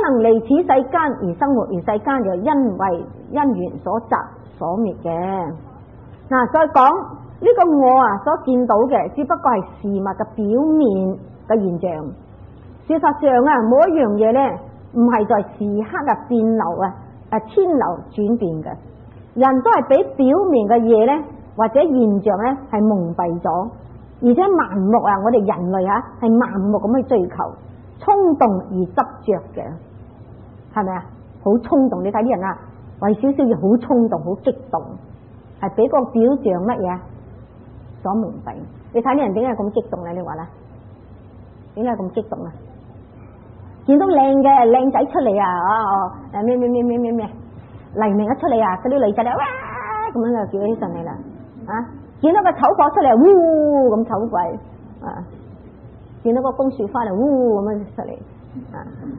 能離此世間而生活，而世間就因為因緣所擇所滅嘅。嗱，再講呢個我啊所見到嘅，只不過係事物嘅表面嘅現象。事實上啊，冇一樣嘢咧唔係在時刻嘅變流啊，遷流轉變嘅。人都係俾表面嘅嘢咧，或者現象咧係蒙蔽咗，而且盲目啊！我哋人類啊係盲目咁去追求，衝動而執着嘅，係咪啊？好衝動！你睇啲人啊，為少少嘢好衝動，好激動，係俾個表象乜嘢所蒙蔽。你睇啲人點解咁激動咧？你話啦，點解咁激動啊？見到靚仔出嚟啊！咩黎明一出嚟啊，嗰啲女仔咧哇咁樣就叫起上嚟啦啊！見到個醜貨出嚟，嗚咁醜鬼啊！見到個楓樹花嚟，嗚咁樣出嚟啊！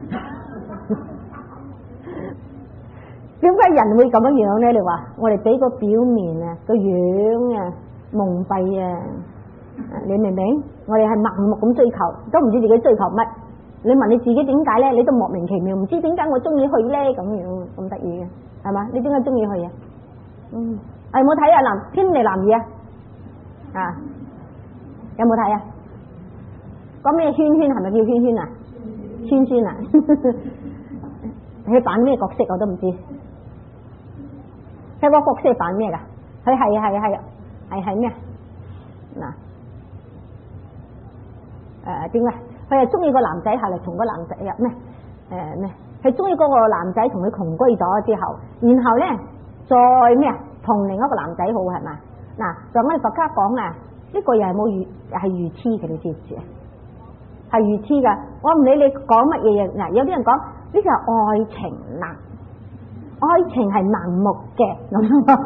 點解人會咁樣樣咧？你話我哋俾個表面啊個樣啊蒙蔽啊！你明唔明？我哋係盲目咁追求，都唔知自己追求乜。你問你自己點解咧？你都莫名其妙，唔知點解我中意去咧咁樣咁得意嘅，係嘛？你點解中意去啊？有冇睇啊？天地男兒啊？有冇睇啊？講咩圈圈係咪叫圈圈啊？圈圈啊？佢扮咩角色我都唔知。佢個角色係扮咩噶？佢係咩嗱？點解？佢係中意個男仔，後嚟同個男仔咩？佢中意嗰個男仔同佢同居咗之後，然後咧再咩啊？同另一個男仔好係嘛？嗱，就我哋佛家講啊，呢個又係冇愚，係愚痴嘅，你知唔知啊？係愚痴噶。我唔理你講乜嘢嘢，嗱，有啲人講呢個係愛情啦，愛情係盲目嘅咁。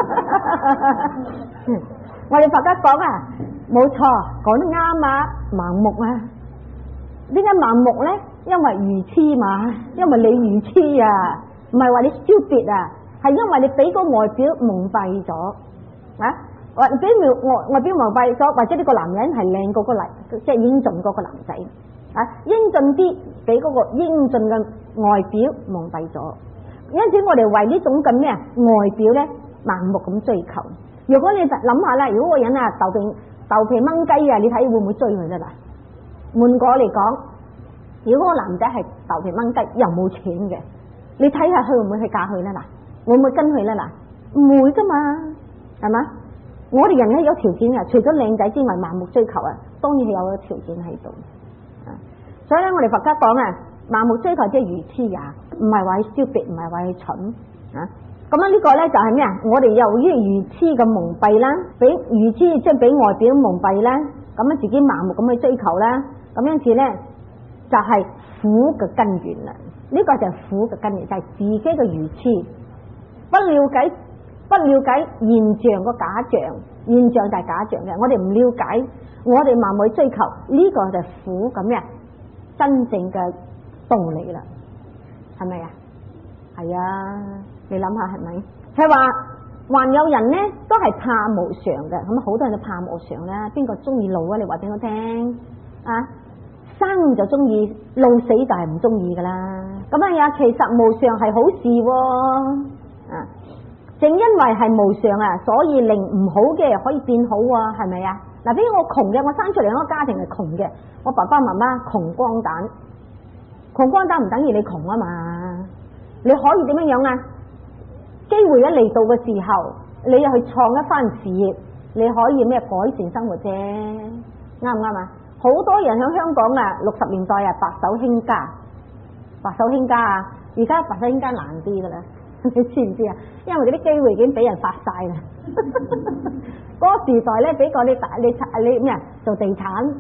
我哋佛家講啊，冇錯，講得啱啊，盲目啊。點解盲目咧？因為愚痴嘛，因為你愚痴啊，唔係話你 stupid 啊，係因為你俾個外表蒙蔽咗啊，或俾外表蒙蔽咗，或者呢個男人係靚過個男，即係英俊過個男仔啊，英俊啲俾嗰個英俊嘅外表蒙蔽咗，因此我哋為呢種咁咩外表咧盲目咁追求。如果你諗下啦，如果個人啊豆皮掹雞啊，你睇會唔會追佢啫嗱？換過嚟講，如果個男仔係豆皮掹雞又冇錢嘅，你睇下佢會唔會去嫁佢咧嗱？會唔會跟佢咧嗱？唔會噶嘛，係嘛？我哋人咧有條件嘅，除咗靚仔之外，盲目追求啊，當然係有個條件喺度。所以咧，我哋佛家講啊，盲目追求即係愚痴也，唔係話佢stupid，唔係話佢蠢啊。咁啊，呢個咧就係咩啊？我哋由於愚痴嘅蒙蔽啦，俾愚痴即係俾外表蒙蔽啦，咁樣自己盲目咁去追求啦。咁因此咧，就係苦嘅根源啦。呢個就係苦嘅根源，就係自己嘅愚痴，不了解現象個假象，現象就係假象嘅。我哋唔了解，我哋盲目去追求，呢個就係苦咁樣真正嘅道理啦，係咪啊？係啊，你諗下係咪？係話還有人咧都係怕無常嘅，咁好多人都怕無常啦。邊個中意老啊？你話俾我聽啊！生就中意，老死就係唔中意噶啦。咁啊呀，其實無常係好事喎，啊，正因為係無常啊，所以令唔好嘅可以變好啊，係咪啊？嗱，比如我窮嘅，我生出嚟嗰個家庭係窮嘅，我爸爸媽媽窮光蛋，窮光蛋唔等於你窮啊嘛，你可以點樣樣啊？機會一嚟到嘅時候，你又去創一番事業，你可以咩改善生活啫，啱唔啱啊？好多人喺香港啊，60年代啊，白手興家啊，而家白手興家難啲噶啦，你知唔知啊？因為嗰啲機會已經俾人發晒啦。嗰個時代咧，俾個你咩啊？做地產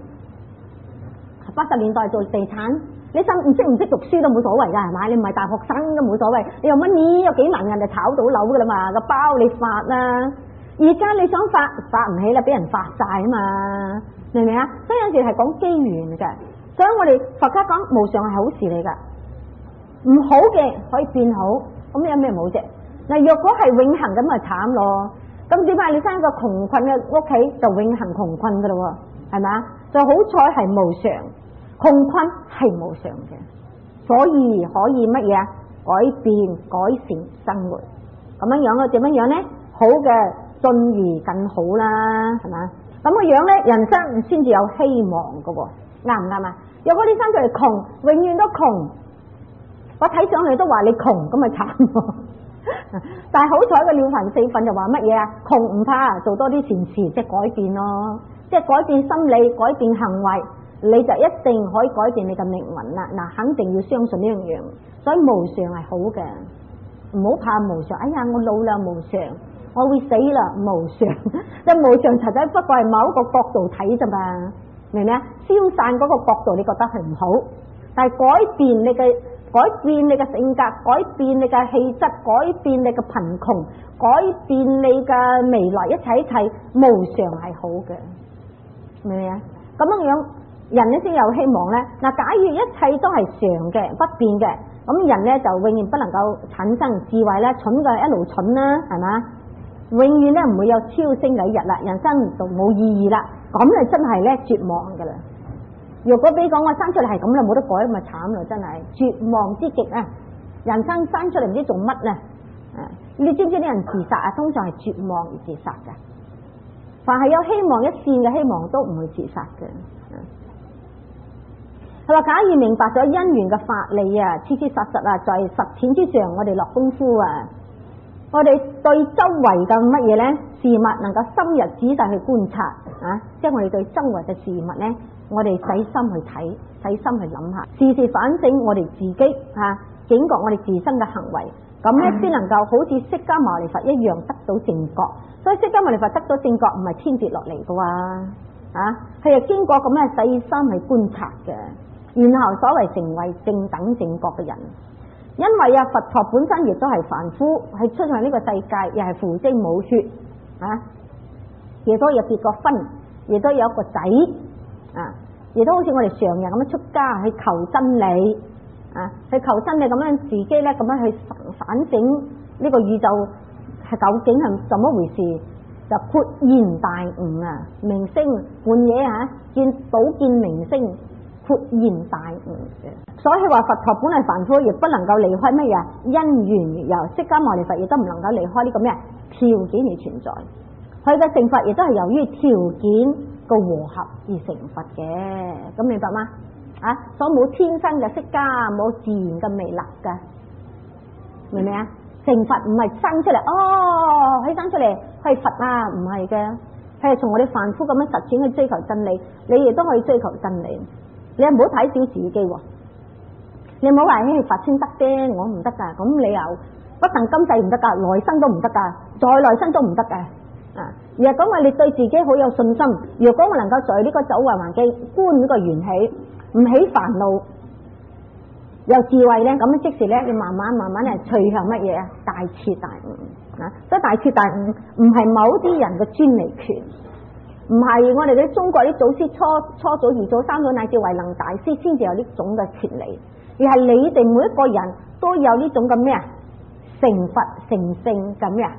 ，80年代做地產，你唔識讀書都冇所謂噶，係咪？你唔係大學生都冇所謂，你有乜嘢有幾萬人就炒到樓噶啦嘛，個包你發啦。而家你想發唔起啦，俾人發晒啊嘛。明唔明啊？所以有時係講機緣嘅，所以我哋佛家講無常係好事嚟噶，唔好嘅可以變好，咁有咩冇啫？嗱，若果係永恆咁咪慘咯，咁點解你生一個窮困嘅屋企就永恆窮困噶咯？係咪啊？就好彩係無常，窮困係無常嘅， 所以可以乜嘢啊？改變改善生活，咁樣樣點樣樣咧？好嘅進而更好啦，係嘛？咁嘅樣咧，人生先至有希望㗎喎，啱唔啱啊？如果你生出嚟窮，永遠都窮，我睇上去都話你窮，咁咪慘。但係好彩嘅了凡四訓就話乜嘢啊？窮唔怕，做多啲善事，即係改變咯，即係改變心理，改變行為，你就一定可以改變你嘅命運啦。嗱，肯定要相信呢樣嘢，所以無常係好嘅，唔好怕無常。哎呀，我老啦無常，我會死啦無常，即係無常實際不過係某一個角度睇咋嘛，明唔明啊？消散嗰個角度你覺得係唔好，但係改變你嘅性格，改變你嘅氣質，改變你嘅貧窮，改變你嘅未來，一切無常係好嘅，明唔明啊？咁樣人咧先有希望咧。嗱，假如一切都係常嘅不變嘅，咁人咧就永遠不能夠產生智慧咧，蠢嘅一路蠢啦，係嘛？永遠咧唔會有超升嘅一日啦，人生就冇意義啦。咁你真係咧絕望噶啦！如果俾講我生出嚟係咁啦，冇得改咪慘咯，真係絕望之極啊！人生生出嚟唔知做乜啊！你知唔知啲人自殺啊？通常係絕望而自殺噶。凡係有希望一線嘅希望都唔會自殺嘅。佢話假如明白咗因緣嘅法理啊，切切實實啊，在實踐之上，我哋落功夫啊，我哋對周圍嘅乜嘢咧事物能夠深入仔細去觀察啊，即係我哋對周圍嘅事物咧。我哋細心去睇，細心去諗下，時時反省我哋自己警覺我哋自身嘅行為，咁咧先能夠好似釋迦牟尼佛一樣得到正覺。所以釋迦牟尼佛得到正覺唔係天跌落嚟嘅喎，佢係經過咁樣細心去觀察嘅，然後所謂成為正等正覺嘅人。因為佛陀本身亦都係凡夫，係出喺呢個世界，又係父精母血亦都有結過婚，亦都有一個仔。亦都好似我哋常人咁樣出家去求真理去求真理咁樣自己咧咁樣去反省呢個宇宙係究竟係怎麼回事，就豁然大悟啊！明星半夜見明星，豁然大悟嘅。所以話佛陀本係凡夫，亦不能夠離開乜嘢因緣，由釋迦牟尼佛亦都唔能夠離開呢個咩條件而存在。佢嘅成佛亦都係由於條件個和合而成佛嘅，咁明白嗎？所以冇天生嘅釋迦，冇自然嘅彌勒噶，明唔明啊？成佛唔係生出嚟，佢生出嚟係佛啊，唔係嘅，係從我哋凡夫咁樣實踐去追求真理，你亦都可以追求真理。你唔好睇小自己喎，你唔好話佛先得啫，我唔得噶，咁你又不但今世唔得噶，來生都唔得噶，再來生都唔得噶。而係講話你對自己好有信心，如果我能夠在呢個走壞環境觀呢個緣起，唔起煩惱，有智慧咧，咁即時咧你慢慢咧趨向乜嘢啊？大徹大悟所以大徹大悟唔係某啲人嘅專利權，唔係我哋啲中國啲祖師初祖、二祖、三祖乃至慧能大師先至有呢種嘅權利，而係你哋每一個人都有呢種嘅咩啊？成佛成聖嘅咩啊？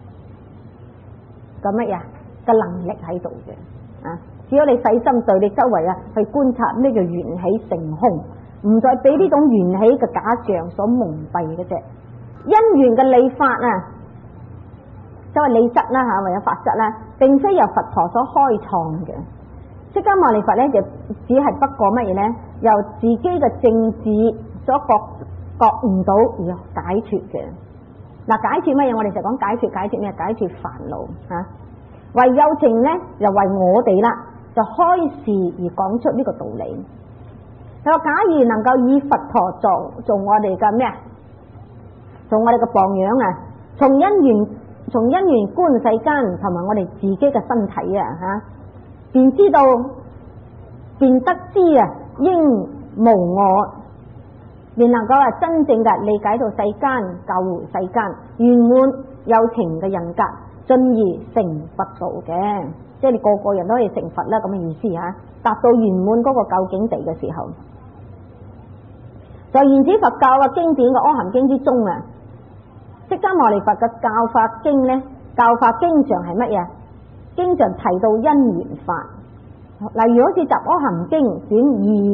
咁乜嘢嘅能力喺度嘅只要你細心對你周圍去觀察咩叫緣起成空，唔再俾呢種緣起嘅假象所蒙蔽嘅啫。因緣嘅理法即係理則啦或者法則啦，並非由佛陀所開創嘅。釋迦牟尼佛咧就只係不過乜嘢咧，由自己嘅正智所覺悟到而解脫嘅。解脫乜嘢？我哋就講解脫咩？解脫煩惱為有情咧，又為我哋啦，就開示而講出呢個道理。佢話假如能夠以佛陀做我哋嘅咩啊？做我哋嘅榜樣從因緣觀世間同埋我哋自己嘅身體便知道便得知應無我，便能夠真正嘅理解到世間救回世間圓滿有情嘅人格，進而成佛道嘅，即係你個個人都可以成佛啦，咁嘅意思達到圓滿嗰個究竟地嘅時候，在原始佛教嘅經典嘅《阿含經》之中釋迦牟尼佛嘅教法經咧，教法經常係乜嘢？經常提到因緣法，例如好似《雜阿含經》卷2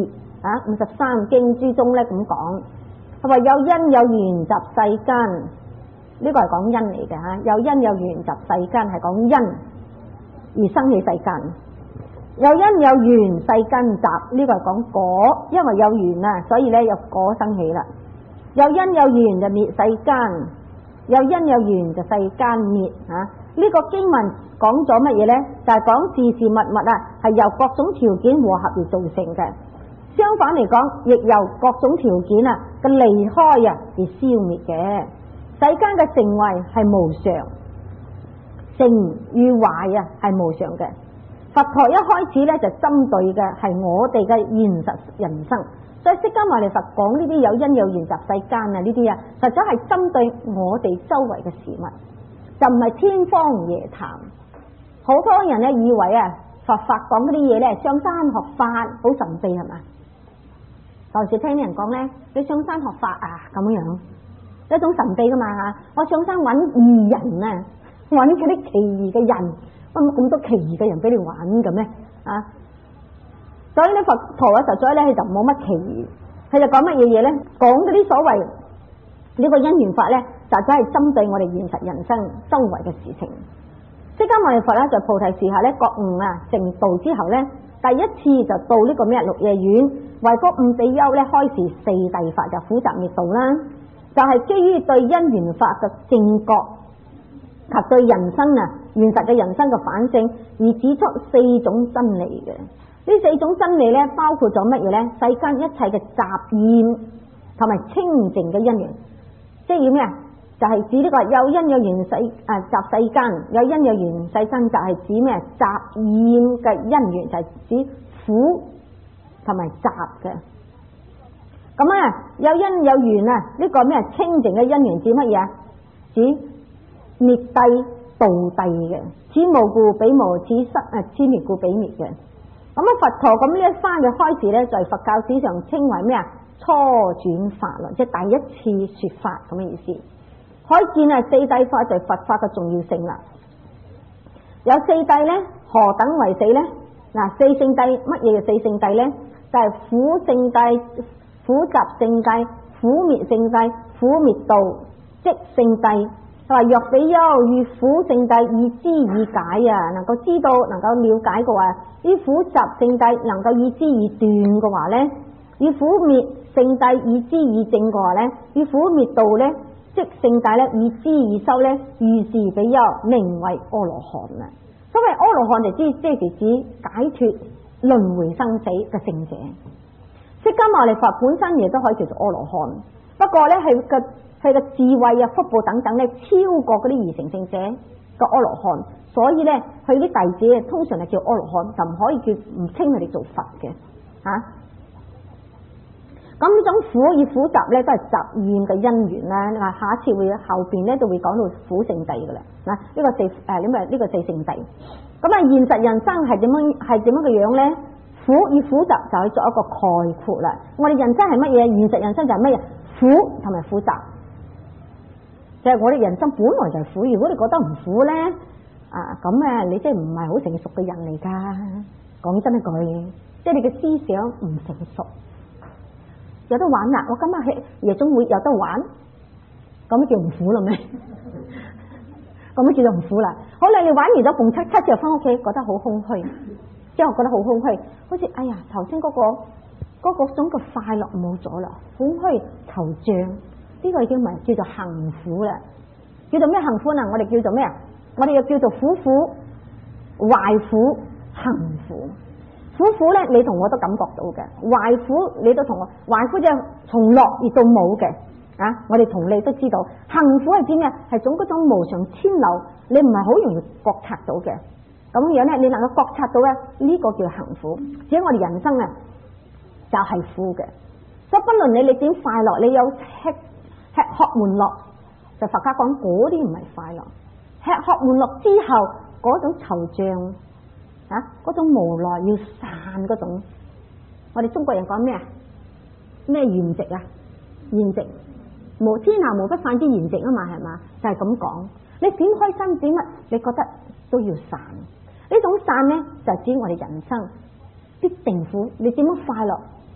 53經之中咧咁講，佢話有因有緣集世間，呢個係講因嚟嘅嚇，有因有緣集世間係講因而生起世間，有因有緣世間集，呢個係講果，因為有緣啊，所以咧有果生起啦。有因有緣就滅世間，有因有緣就世間滅嚇。呢個經文講咗乜嘢呢？就係講事事物物啊，係由各種條件和合而造成嘅。相反嚟講，亦由各種條件啊嘅離開啊而消滅嘅。世間嘅成壞係無常，成與壞啊係無常嘅。佛陀一開始咧就針對嘅係我哋嘅現實人生，所以釋迦牟尼佛講呢啲有因有緣集世間啊呢啲啊，實在係針對我哋周圍嘅事物，就唔係天方夜譚。好多人咧以為啊佛法講嗰啲嘢咧上山學法好神秘係嘛？有時聽啲人講咧，你上山學法啊咁樣，一種神秘噶嘛嚇。我上山揾異人啊，揾嗰啲奇異嘅人，咁多奇異嘅人俾你玩嘅咩啊？所以咧佛陀啊實在咧佢就冇乜奇異，佢就講乜嘢嘢咧？講嗰啲所謂呢個因緣法咧，實在係針對我哋現實人生周圍嘅事情。釋迦牟尼佛咧在菩提樹下咧覺悟啊成道之後咧，第一次就到呢個咩鹿野苑，為嗰五比丘咧開示四諦法，就苦集滅道啦，就係基於對因緣法嘅正覺及對人生啊現實嘅人生嘅反省而指出四種真理嘅。呢四種真理咧包括咗乜嘢咧？世間一切嘅雜染同埋清淨嘅因緣，即係咩啊？就係指呢個有因有緣集世間，有因有緣世間就係指咩？雜染嘅因緣就係指苦同埋雜嘅。咁啊有因有緣啊呢個咩清淨嘅因緣指乜嘢啊？指滅諦道諦嘅，此無故彼無，此滅故彼滅嘅。咁啊佛陀咁呢一番嘅開始咧，在佛教史上稱為咩啊？初轉法輪，即係第一次說法咁嘅意思。可見啊四諦法就係佛法嘅重要性啦。有四諦咧，何等為四咧？嗱，四聖諦乜嘢嘅四聖諦咧？就係苦聖諦、苦集聖諦、苦滅聖諦、苦滅道即聖諦。佢話若比丘於苦聖諦以知以解啊，能夠知道能夠了解嘅話，於苦集聖諦能夠以知以斷嘅話咧，於苦滅聖諦以知以證嘅話咧，於苦滅道咧即聖諦咧以知以修咧，如是比丘名為阿羅漢啊。所謂阿羅漢就即係指解脫輪迴生死嘅聖者。釋迦牟尼佛本身亦都可以叫做阿羅漢，不過咧佢嘅智慧啊、福報等等咧超過嗰啲二乘聖者嘅阿羅漢，所以咧佢啲弟子通常係叫阿羅漢，就唔可以叫唔稱佢哋做佛嘅嚇。咁呢種苦與苦集咧都係雜染嘅因緣啦。下一次後邊咧都會講到苦聖諦噶啦。嗱，呢個四聖諦。咁啊，現實人生係點樣嘅樣咧？苦與苦集就係作一個概括啦。我哋人生係乜嘢？現實人生就係乜嘢？苦同埋苦集。就係我哋人生本來就係苦。如果你覺得唔苦咧，咁你即係唔係好成熟嘅人嚟㗎。講真一句，即係你嘅思想唔成熟。有得玩啦！我今日去夜總會有得玩，咁叫唔苦啦咩？咁叫做唔苦啦。好啦，你玩完咗，逢七之後翻屋企，覺得好空虛，之後覺得好空虛，好似哎呀頭先嗰個種嘅快樂冇咗啦，空虛惆悵，呢個已經唔係叫做行苦啦。叫做咩行苦啊？我哋叫做咩啊？我哋又叫做苦苦、壞苦、行苦。苦苦咧，你同我都感覺到嘅；壞苦你都同我，壞苦就係從樂而到冇嘅啊！我哋同你都知道，行苦係點嘅？係種嗰種無常遷流，你唔係好容易覺察到嘅。咁樣咧，你能夠覺察到咧，呢個叫行苦。至於我哋人生啊，就係苦嘅。所以不論你點快樂，你有吃喝玩樂，就佛家講嗰啲唔係快樂。吃喝玩樂之後嗰種惆悵。嗰種無奈要散嗰種，我哋中國人講咩啊？咩筵席啊？筵席無天下無不散之筵席啊嘛，係嘛？就係咁講。你點開心點乜？你覺得都要散。呢種散咧就指我哋人生必定苦。你點樣快樂？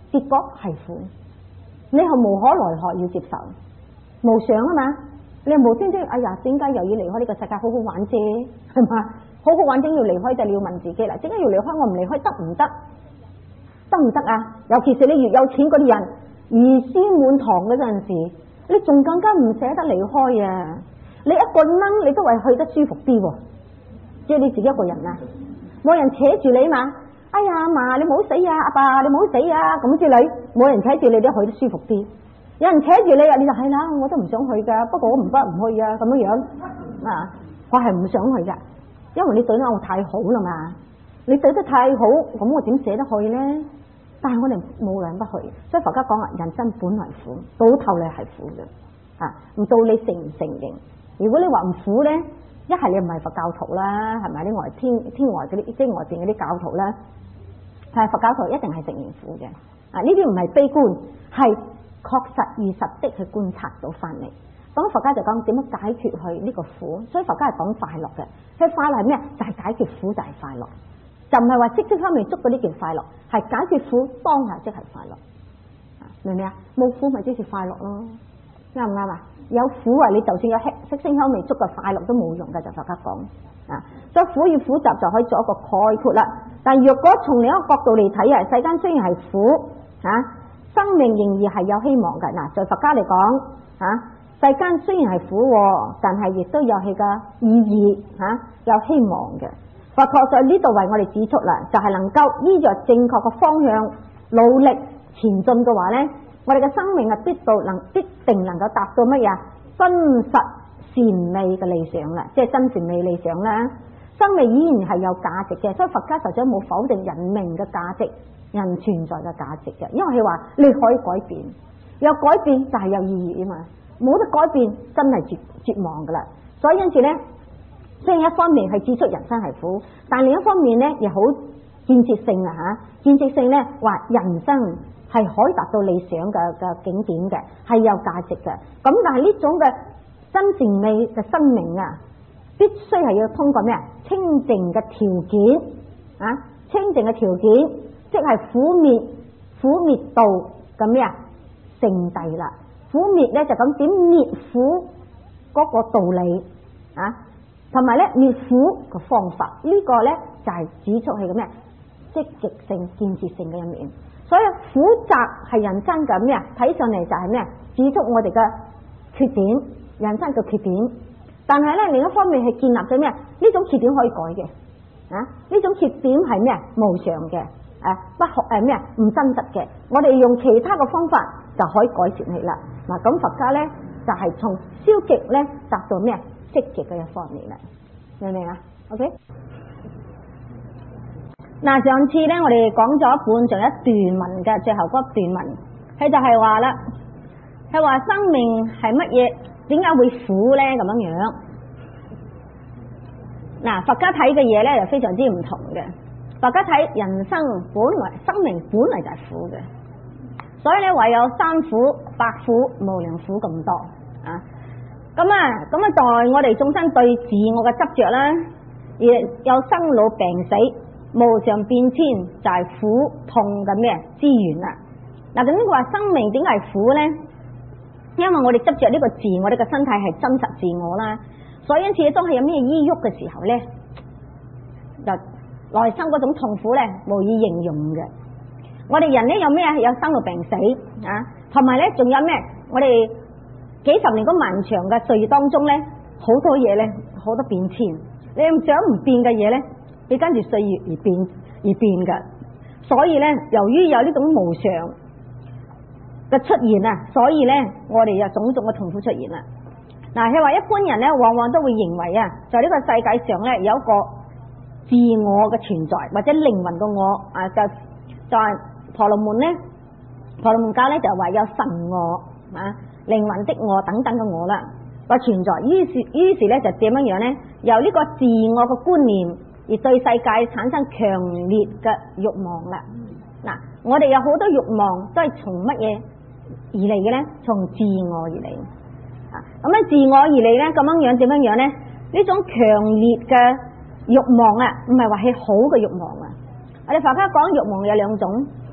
結果係苦，你係無可奈何要接受，無常啊嘛。你無端端哎呀，點解又要離開呢個世界？好好玩啫，係嘛？好好玩，點要離開就你要問自己啦。點解要離開？我唔離開得唔得？得唔得啊？尤其是你越有錢嗰啲人，兒孫滿堂嗰陣時，你仲更加唔捨得離開啊！你一個掹你都係去得舒服啲喎，即係你自己一個人啊，冇人扯住你嘛。哎呀，阿嫲你唔好死啊，阿爸你唔好死啊，咁之類，冇人扯住你都去得舒服啲。有人扯住你啊，你就係啦，我都唔想去噶，不過我唔得唔去啊，咁樣樣啊，我係唔想去噶，因為你對得我太好啦嘛，你對得太好，咁我點捨得去咧？但係我哋無量不去，所以佛家講啊，人生本來苦，到頭嚟係苦嘅啊，唔到你承唔承認。如果你話唔苦咧，一係你唔係佛教徒啦，係咪？啲外天外嗰啲，即係外邊嗰啲教徒啦，係佛教徒一定係承認苦嘅啊！呢啲唔係悲觀，係確實如實的去觀察到翻嚟。咁佛家就講點樣解決去呢個苦，所以佛家係講快樂嘅。佢快樂係咩？就係解決苦就係快樂，就唔係話即即刻未捉嗰啲叫快樂，係解決苦當下即係快樂。明唔明啊？冇苦咪即是快樂咯，啱唔啱啊？有苦啊，你就算有色聲香味觸嘅快樂都冇用嘅，就佛家講啊。所以苦與苦集就可以做一個概括啦。但若果從另一個角度嚟睇啊，世間雖然係苦啊，生命仍然係有希望嘅。嗱，在佛家嚟講啊，世間雖然係苦，但係亦都有佢嘅意義啊，有希望嘅。佛陀在呢度為我哋指出啦，就係能夠依着正確嘅方向努力前進嘅話咧，我哋嘅生命必定能夠達到乜嘢真實善美嘅理想啦，即係真善美理想啦。生命依然係有價值嘅，所以佛家實在冇否定人命嘅價值、人存在嘅價值嘅，因為佢話你可以改變，有改變就係有意義啊嘛，冇得改變真係絕望噶啦。所以因此咧，雖然一方面係指出人生係苦，但另一方面咧亦好建設性啊吓，建設性咧話人生係可以達到理想嘅景點嘅，係有價值嘅。咁但係呢種嘅真善美嘅生命啊，必須係要通過咩啊？清淨嘅條件啊，清淨嘅條件，即係苦滅道咁咩啊？聖諦啦，苦滅咧就咁點滅苦嗰個道理啊，同埋咧滅苦嘅方法，呢個咧就係指出係咁咩積極性、建設性嘅一面。所以苦集係人生嘅咩啊？睇上嚟就係咩？指出我哋嘅缺點，人生嘅缺點。但係咧另一方面係建立咗咩？呢種缺點可以改嘅啊！呢種缺點係咩？無常嘅，不學咩？唔真實嘅。我哋用其他嘅方法就可以改善佢啦。嗱，咁佛家咧就係從消極咧達到咩？積極嘅一方面啦，明唔明啊 ？OK。嗱，上次咧我哋講咗一半，仲有一段文嘅，最後嗰段文，佢就係話啦，佢話生命係乜嘢？點解會苦咧？咁樣樣。嗱，佛家睇嘅嘢咧就非常之唔同嘅。佛家睇人生生命本嚟就係苦嘅，所以咧唯有三苦、八苦、無量苦咁多啊。咁在我哋眾生對自我嘅執着啦，而有生老病死、無常變遷，就係苦痛嘅咩資源啦。嗱，咁呢個話生命點解係苦咧？因為我哋執着呢個自我，呢個身體係真實自我啦，所以因此當係有咩依郁嘅時候咧，就內心嗰種痛苦咧無以形容嘅。我哋人咧有咩？有生老病死啊，同埋咧仲有咩？我哋幾十年嗰漫長嘅歲月當中咧，好多嘢咧，好多變遷。你唔想唔變嘅嘢咧，你跟住歲月而變噶。所以咧，由於有呢種無常嘅出現啊，所以咧我哋有種種嘅痛苦出現啦。嗱，佢話一般人咧，往往都會認為啊，在呢個世界上咧有一個自我嘅存在，或者靈魂嘅我啊，就係婆羅門咧，婆羅門教咧就話有神我啊、靈魂的我等等嘅我啦個存在。於是咧就點樣樣咧？由呢個自我嘅觀念而對世界產生強烈嘅慾望啦。嗱，我哋有好多慾望都係從乜嘢而嚟嘅咧？從自我而嚟啊！咁樣自我而嚟咧，咁樣樣點樣樣咧？呢種強烈嘅慾望啊，唔係話係好嘅慾望啊！我哋佛家講慾望有兩種，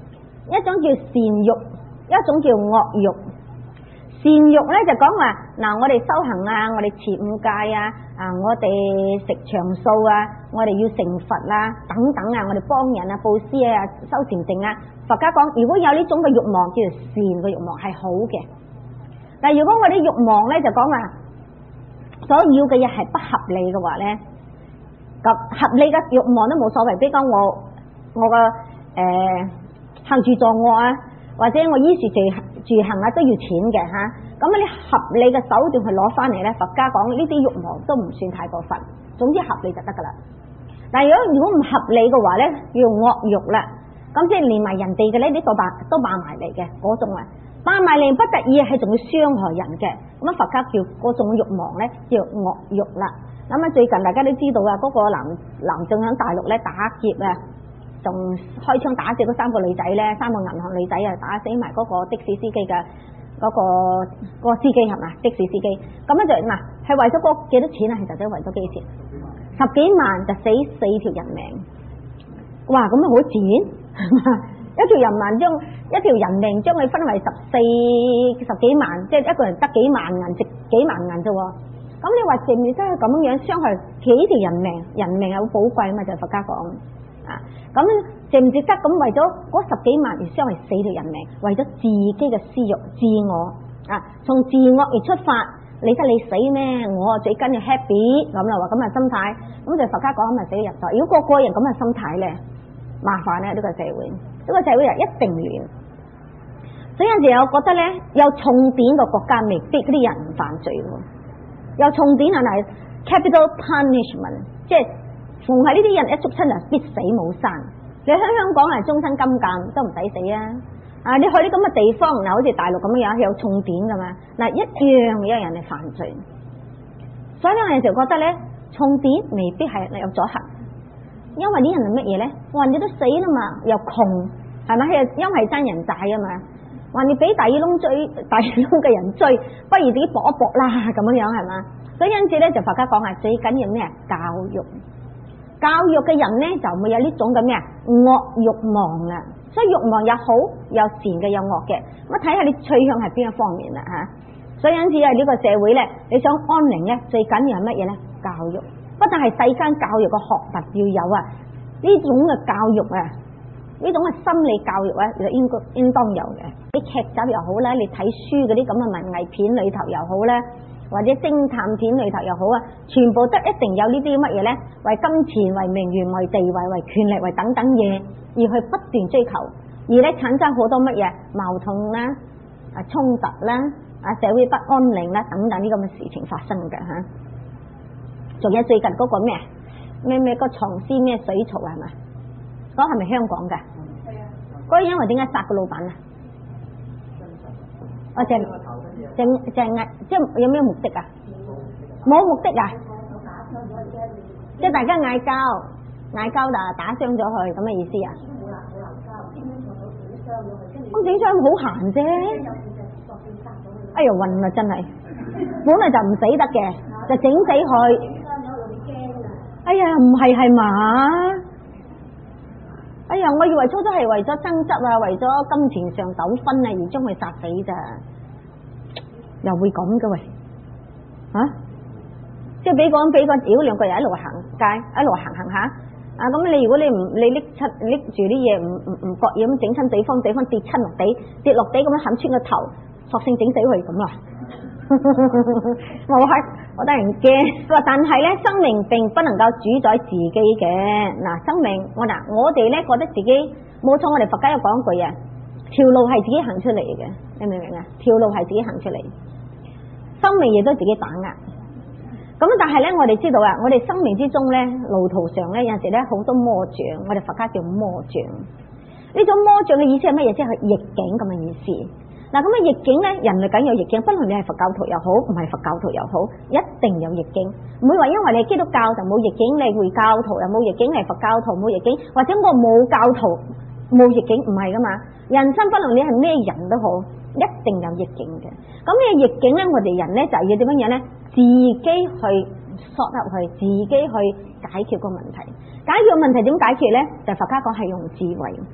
一種叫善欲，一種叫惡欲。善欲咧就講話嗱，我哋修行啊，我哋持五戒啊，我哋食長素啊，我哋要成佛啊，等等啊，我哋幫人啊，布施啊，修禪定啊。佛家講，如果有呢種嘅欲望，叫做善嘅欲望係好嘅。但係如果我哋欲望咧就講話，所要嘅嘢係不合理嘅話咧，咁合理嘅欲望都冇所謂。比如講我個行住坐臥啊，或者我衣食住行啊都要錢嘅嚇，咁你合理嘅手段去攞翻嚟咧，佛家講呢啲欲望都唔算太過分，總之合理就得噶啦。但係如果唔合理嘅話咧，叫惡欲啦，咁即係連埋人哋嘅呢啲都霸埋嚟嘅嗰種啊，霸埋嚟不得已係仲要傷害人嘅，咁啊佛家叫嗰種欲望咧叫惡欲啦。咁啊最近大家都知道啊，嗰個南正喺大陸咧打劫啊，仲開槍打死嗰3個女仔咧，3個銀行女仔啊，打死埋嗰個的士司機嘅嗰個司機係嘛？的士司機咁咧就嗱係為咗嗰幾多錢啊？其實就為咗幾錢？10幾萬就死4條人命，哇！咁啊好賤，一條人命將佢分為十幾萬，即係一個人得幾萬銀，值幾萬銀啫喎。咁你話值唔值得咁樣傷害幾條人命？人命係好寶貴啊嘛，就係佛家講。咁值唔值得咁為咗嗰10幾萬而傷害4條人命，為咗自己嘅私欲、自我從自我而出發，理得你死咩？我最緊要 happy 咁啦，話咁嘅心態，咁就佛家講咁咪死人才。如果個人咁嘅心態咧，麻煩咧呢個社會，呢個社會一定亂。所以有陣時我覺得咧，有重典嘅國家未必嗰啲人唔犯罪喎，有重典係咪 capital punishment， 即係。逢係呢啲人一捉親就必死冇生。你喺香港係終身監禁都唔使死啊！你去啲咁嘅地方嗱，好似大陸咁樣有重典噶嘛，嗱一樣有人係犯罪。所以咧，我有時覺得咧，重典未必係有阻嚇，因為啲人係乜嘢咧？話你都死啦嘛，又窮係咪？因為係爭人債啊嘛，話你俾大耳窿嘅人追，不如自己搏一搏啦咁樣係嘛？所以因此咧，就佛家講係最緊要咩？教育。教育嘅人咧就會有呢種嘅咩惡欲望啦，所以欲望有好有善嘅有惡嘅，咁睇下你趨向係邊一方面啦嚇。所以因此係呢個社會咧，你想安寧咧，最緊要係乜嘢咧？教育，不但係世間教育嘅學習要有呢種嘅教育呢種嘅心理教育就應當有嘅。啲劇集又好啦，你睇書嗰啲咁嘅文藝片裏頭又好啦，或者偵探片裏頭又好全部都一定有呢啲乜嘢呢？為金錢、為名譽、為地位、為權力、為等等嘢而去不斷追求，而咧產生好多乜嘢矛盾啦、衝突啦、社會不安寧啦等等呢咁嘅事情發生嘅嚇。仲有最近嗰個咩個藏屍咩水槽係咪？嗰係咪香港㗎？嗰個因為點解殺個老闆啊？即係有咩目的啊？冇目的啊？即係大家嗌交打傷咗佢咁嘅意思啊？咁整傷好閒啫。哎呀暈啦真係，本來就唔死得嘅，就整死佢。哎呀唔係嘛？哎呀我以為初初係為咗爭執為咗金錢上糾紛而將佢殺死咋。又會咁嘅喂，即係俾個，如果兩個人一路行街，一路行下，咁如果你唔你拎住啲嘢唔覺意咁整親對方跌親落地，跌落地咁樣冚穿個頭，索性整死佢咁啦。我得人驚，但係咧生命並不能夠主宰自己嘅。嗱，生命我哋咧覺得自己冇錯，我哋佛家有講句條路係自己行出嚟嘅，你明唔明啊？條路係自己行出嚟。生命亦都自己把握，咁但係咧，我哋知道我哋生命之中咧，路途上咧，有陣時咧好多魔障，我哋佛家叫魔障。呢種魔障嘅意思係乜嘢？即係逆境咁嘅意思。嗱，咁逆境咧，人類梗有逆境，不論你係佛教徒又好，唔係佛教徒又好，一定有逆境。唔會話因為你係基督教就冇逆境，你係回教徒又冇逆境，你係佛教徒冇逆境，或者我冇教徒冇逆境，唔係噶嘛。人生不論你係咩人都好，一定有逆境嘅。咁呢個逆境咧，我哋人咧就要點樣樣咧？自己去索入去，自己去解決個問題。解決個問題點解決咧？就佛家講係用智慧。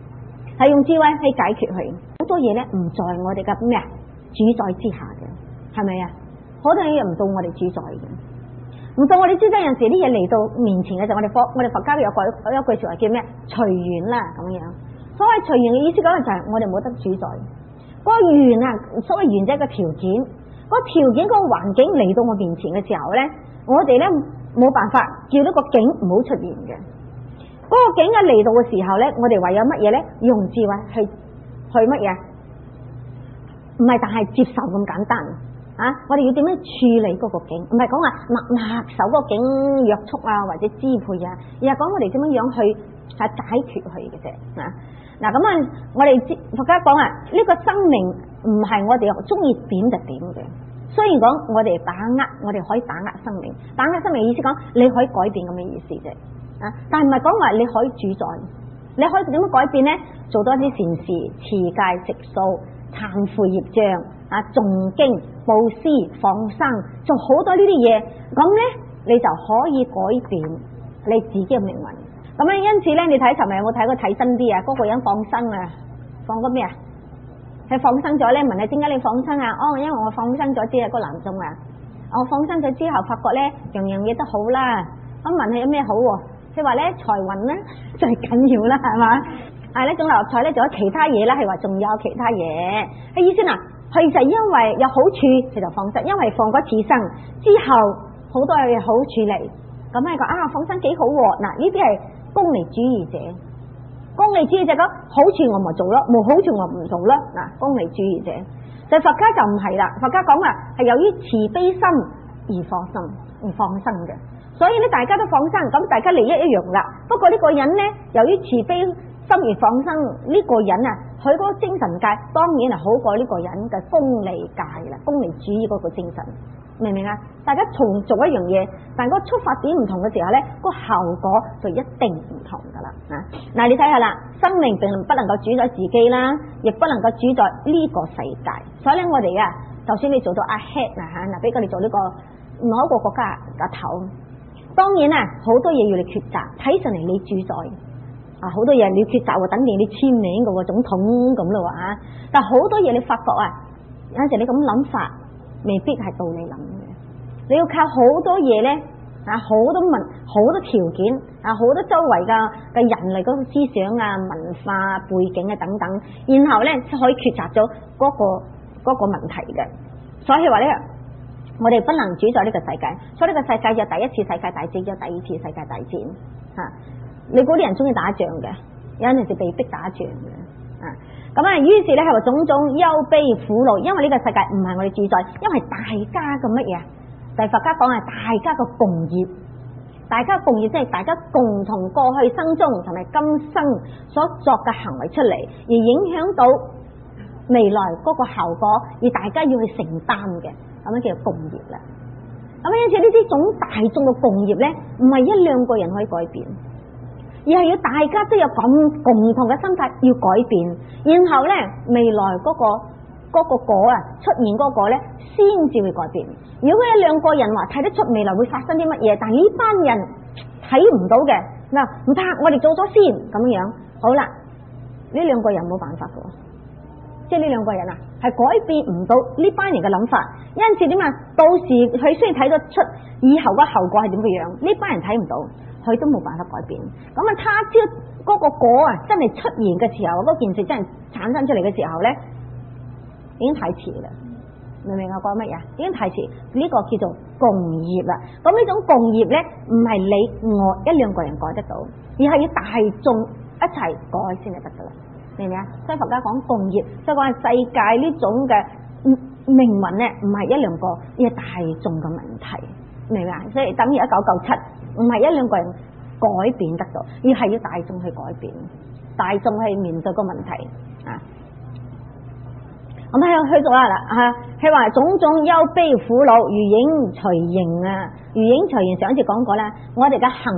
係用智慧去解決佢。好多嘢咧唔在我哋嘅咩啊主宰之下嘅，係咪啊？好多嘢唔到我哋主宰嘅，唔到我哋主宰。有陣時啲嘢嚟到面前嘅時候，我哋佛家有句說話叫咩？隨緣啦咁樣。所謂隨緣嘅意思講嘅就係我哋冇得主宰。嗰個緣啊，所謂緣就係個條件，嗰個條件嗰個環境嚟到我面前嘅時候咧，我哋咧冇辦法叫到個景唔好出現嘅。嗰個景一嚟到嘅時候咧，我哋唯有乜嘢咧？用智慧去乜嘢？唔係，但係接受咁簡單啊！我哋要點樣處理嗰個景？唔係講話勒手嗰個景約束啊，或者支配啊，而係講我哋點樣樣去解決佢嘅啫啊！嗱咁啊，我哋佛家講啊，呢個生命唔係我哋中意點就點嘅。雖然講我哋我哋可以把握生命，把握生命意思講你可以改變咁嘅意思啫啊！但係唔係講話你可以主宰，你可以點樣改變咧？做多啲善事，持戒食素。懺悔業障啊，誦經、布施、放生，做好多呢啲嘢，咁咧你就可以改變你自己嘅命運。咁咧，因此咧，你睇尋日有冇睇過睇真啲啊？嗰個人放生啊，放咗咩啊？係放生咗咧，問你點解你放生啊？哦，因為我放生咗之後，個男眾啊，我放生咗之後，發覺咧樣樣嘢都好啦。咁問佢有咩好？佢話咧財運咧最緊要啦，係嘛？啊！呢種六合彩咧，仲有其他嘢啦，係話仲有其他嘢。嘅意思嗱，佢就因為有好處，佢就放生，因為放過次生之後，好多嘢好處理。咁咧講啊，放生幾好喎！嗱，呢啲係功利主義者，功利主義者講好處我咪做咯，冇好處我唔做咯。嗱，功利主義者，但佛家就唔係啦。佛家講話係由於慈悲心而放生嘅，所以咧大家都放生，咁大家利益一樣啦。不過呢個人咧，由於慈悲心而放生呢個人啊，佢嗰個精神界當然係好過呢個人嘅功利界啦，功利主義嗰個精神，明唔明啊？大家重做一樣嘢，但係個出發點唔同嘅時候咧，個效果就一定唔同噶啦啊！嗱，你睇下啦，生命並不能夠主宰自己啦，亦不能夠主宰呢個世界，所以咧我哋啊，就算你做到阿 head 啊吓，嗱，俾佢哋做呢個某一個國家嘅頭，當然啊，好多嘢要你抉擇，睇上嚟你主宰。啊，好多嘢你要抉擇喎，等住你簽名嘅喎，總統咁咯喎。但係好多嘢你發覺啊，有陣時你咁諗法未必係到你諗嘅，你要靠好多嘢咧啊，好多條件啊，好多周圍嘅人類嗰個思想啊、文化背景啊等等，然後咧先可以抉擇咗嗰個問題嘅。所以話咧，我哋不能主宰呢個世界，所以呢個世界有第一次世界大戰，有第二次世界大戰嚇。你估啲人中意打仗嘅，有陣時被逼打仗嘅啊！咁啊，於是咧係話種種憂悲苦惱，因為呢個世界唔係我哋主宰，因為大家嘅乜嘢？就係佛家講係大家嘅共業，大家共業即係大家共同過去生中同埋今生所作嘅行為出嚟，而影響到未來嗰個效果，而大家要去承擔嘅，咁樣叫做共業啦。咁因此呢啲種大眾嘅共業咧，唔係一兩個人可以改變。而係要大家都有咁共同嘅心態要改變，然後咧未來嗰個果啊出現嗰個咧先至會改變。如果一兩個人話睇得出未來會發生啲乜嘢，但係呢班人睇唔到嘅，嗱唔怕，我哋做咗先咁樣。好啦，呢兩個人冇辦法嘅，即係呢兩個人啊係改變唔到呢班人嘅諗法。因此點啊？到時佢雖然睇得出以後嘅後果係點嘅樣，呢班人睇唔到。佢都冇辦法改變，咁啊，他朝嗰個果啊，真係出現嘅時候，嗰件事真係產生出嚟嘅時候咧，已經太遲啦，明唔明我講乜嘢？已經太遲，呢個叫做共業啦。咁呢種共業咧，唔係你我一兩個人改得到，而係要大眾一齊改先係得噶啦，明唔明啊？所以佛家講共業，所以講係世界呢種嘅命運咧，唔係一兩個，而係大眾嘅問題，明唔明啊？所以等於1997。唔係一兩個人改變得到，而係要大眾去改變，大眾去面對個問題啊。咁去做啦吓，佢話種種憂悲苦惱如影隨形啊，如影隨形。上一次講過啦，我哋嘅行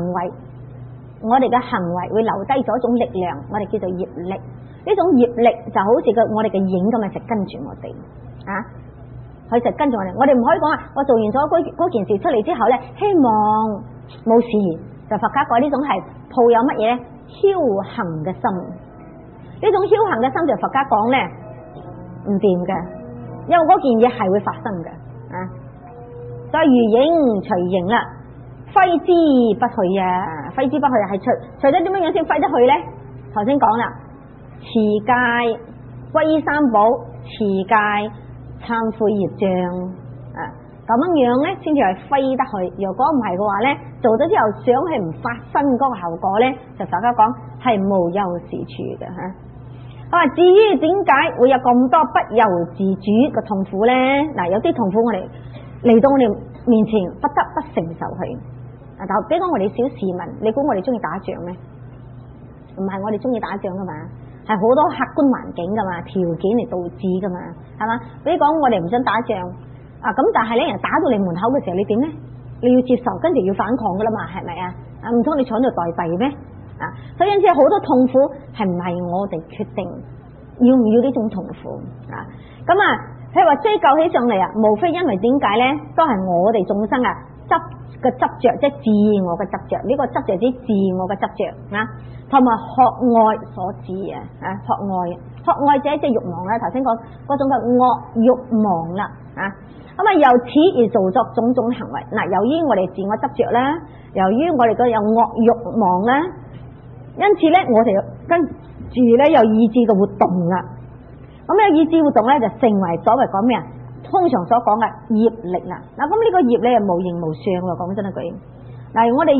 為會留低咗一種力量，我哋叫做業力。呢種業力就好似我哋嘅影咁啊，就跟住我哋啊。佢就跟住我哋，我哋唔可以講啊！我做完咗嗰件事出嚟之後咧，希望冇事。就佛家講呢種係抱有乜嘢僥倖嘅心。 呢種僥倖嘅心就佛家講咧唔掂嘅，因為嗰件嘢係會發生嘅啊。所以如影隨形啦，揮之不去啊，揮之不去係除咗點樣樣先揮得去咧？頭先講啦，持戒、皈依三寶、持戒、懺悔業障啊，咁樣咧先至係揮得去。如果唔係嘅話咧，做咗之後想係唔發生嗰個後果咧，就大家講係無由是處嘅吓。至於點解會有咁多不由自主嘅痛苦咧？嗱，有啲痛苦我哋嚟到我哋面前不得不承受佢。啊，就比如我哋小市民，你估我哋中意打仗咩？唔係我哋中意打仗噶嘛，係好多客觀環境噶嘛，條件嚟導致噶嘛，係嘛？比如講我哋唔想打仗啊，咁但係咧人打到你門口嘅時候，你點咧？你要接受，跟住要反抗噶啦嘛，係咪啊？啊，唔通你坐喺度待斃咩？啊，所以因此好多痛苦係唔係我哋決定要唔要呢種痛苦啊？咁啊，譬如話追究起上嚟啊，無非因為點解咧？都係我哋眾生啊執着，即係自我嘅執着。呢個執着指自我嘅執着啊，同埋學愛所致啊，學愛者即係慾望啦。頭先講嗰種嘅惡慾望啦啊，咁啊由此而造作種種行為。嗱，由於我哋自我執着啦，由於我哋都有惡慾望啦，因此咧我哋跟住咧有意志嘅活動啦。咁有意志活動咧就成為所謂講咩啊？通常所講嘅業力啦。嗱，咁呢個業咧係無形無相喎，講真一句。嗱，我哋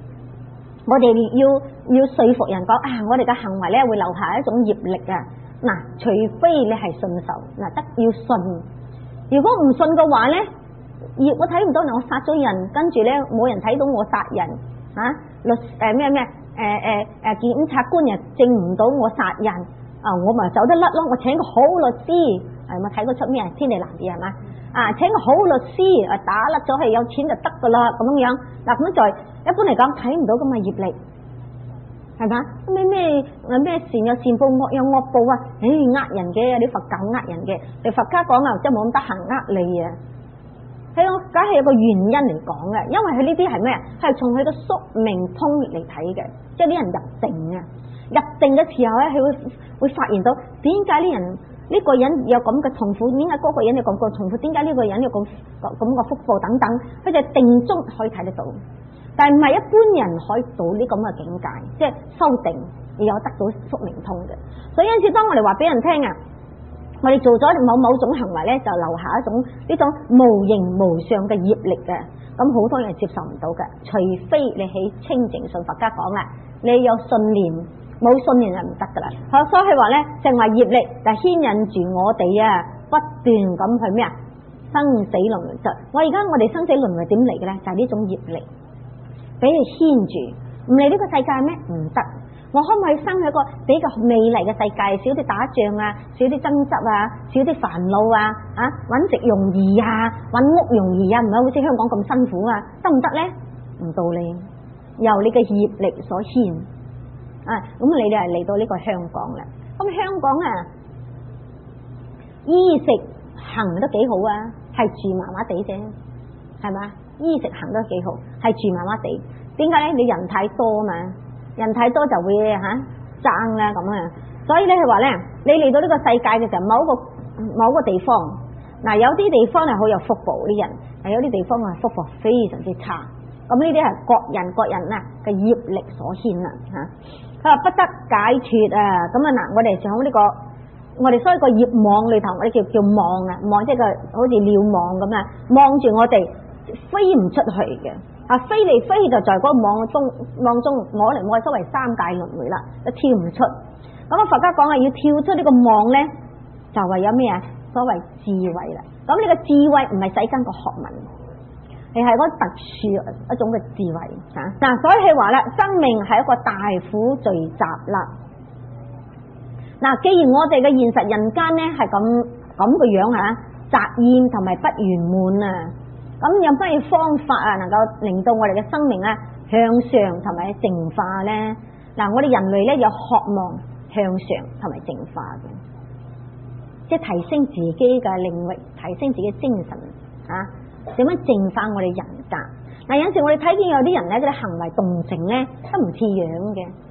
要說服人講啊，我哋嘅行為咧會留下一種業力啊。嗱，除非你係信受，嗱，得要信。如果唔信嘅話咧，業我睇唔到，我殺咗人，跟住咧冇人睇到我殺人啊，檢察官又證唔到我殺人啊，我咪走得甩咯。我請個好律師。係咪睇嗰出咩天地難事係嘛？啊，請個好律師啊，打甩咗係有錢就得噶啦咁樣。嗱，咁在一般嚟講睇唔到咁嘅業力，係嘛？咩善有善報，惡有惡報啊！呃人嘅，有啲佛教呃人嘅，你佛家講啊，即係冇咁得閒呃你啊。係咯，梗係有個原因嚟講嘅，因為佢呢啲係咩啊？係從佢個宿命通嚟睇嘅，即係啲人入定啊，入定嘅時候咧，佢會發現到點解啲人。呢個人有咁嘅痛苦，點解嗰個人有咁嘅痛苦？點解呢個人有咁嘅福報等等？佢就定中可以睇得到，但係唔係一般人可以到呢咁嘅境界，即係修定而有得到宿命通嘅。所以因此，當我哋話俾人聽啊，我哋做咗某種行為咧，就留下一種呢種無形無相嘅業力嘅，咁好多人接受唔到嘅。除非你喺清淨信佛家講啦，你有信念。冇信念就唔得噶啦，所以話咧，成為業力就牽引住我哋啊，不斷咁去咩啊，生死輪迴。我而家我哋生死輪迴點嚟嘅咧？就係呢種業力俾你牽住，唔嚟呢個世界咩？唔得。我可唔可以生喺一個比較美麗嘅世界，少啲打仗啊，少啲爭執啊，少啲煩惱啊，揾食容易啊，揾屋容易啊，唔係好似香港咁辛苦啊？得唔得咧？唔道理，由你嘅業力所牽。咁你哋係嚟到呢個香港啦。咁香港啊，衣食行得幾好啊，係住麻麻地啫，係嘛？衣食行得幾好，係住麻麻地。點解咧？你人太多嘛，人太多就會爭啦咁啊。所以咧，佢話咧，你嚟到呢個世界嘅時候，某個地方，嗱，有啲地方係好有福報啲人，係有啲地方係福報非常之差。咁呢啲係各人啊嘅業力所牽啦嚇。佢話不得解脫啊！咁啊嗱，我哋就喺呢個我哋所以個業網裏頭，我哋叫網啊，網即係個好似瞭網咁啊，望住我哋飛唔出去嘅啊，飛嚟飛去就在嗰個網中摸嚟摸去，所謂三界輪迴啦，都跳唔出。咁啊，佛家講啊，要跳出呢個網咧，就為有咩啊？所謂智慧啦。咁呢個智慧唔係世間個學問。係嗰特殊一種嘅智慧嗱，所以係話啦，生命係一個大苦聚集啦。嗱，既然我哋嘅現實人間咧係咁嘅樣雜厭同埋不圓滿啊，咁有乜方法啊能夠令到我哋嘅生命咧向上同埋淨化咧？嗱，我哋人類咧有渴望向上同埋淨化嘅，即係提升自己嘅領域，提升自己精神點樣淨化我哋人格？嗱，有陣時我哋睇見有啲人咧，嗰啲行為動靜咧都唔似樣嘅，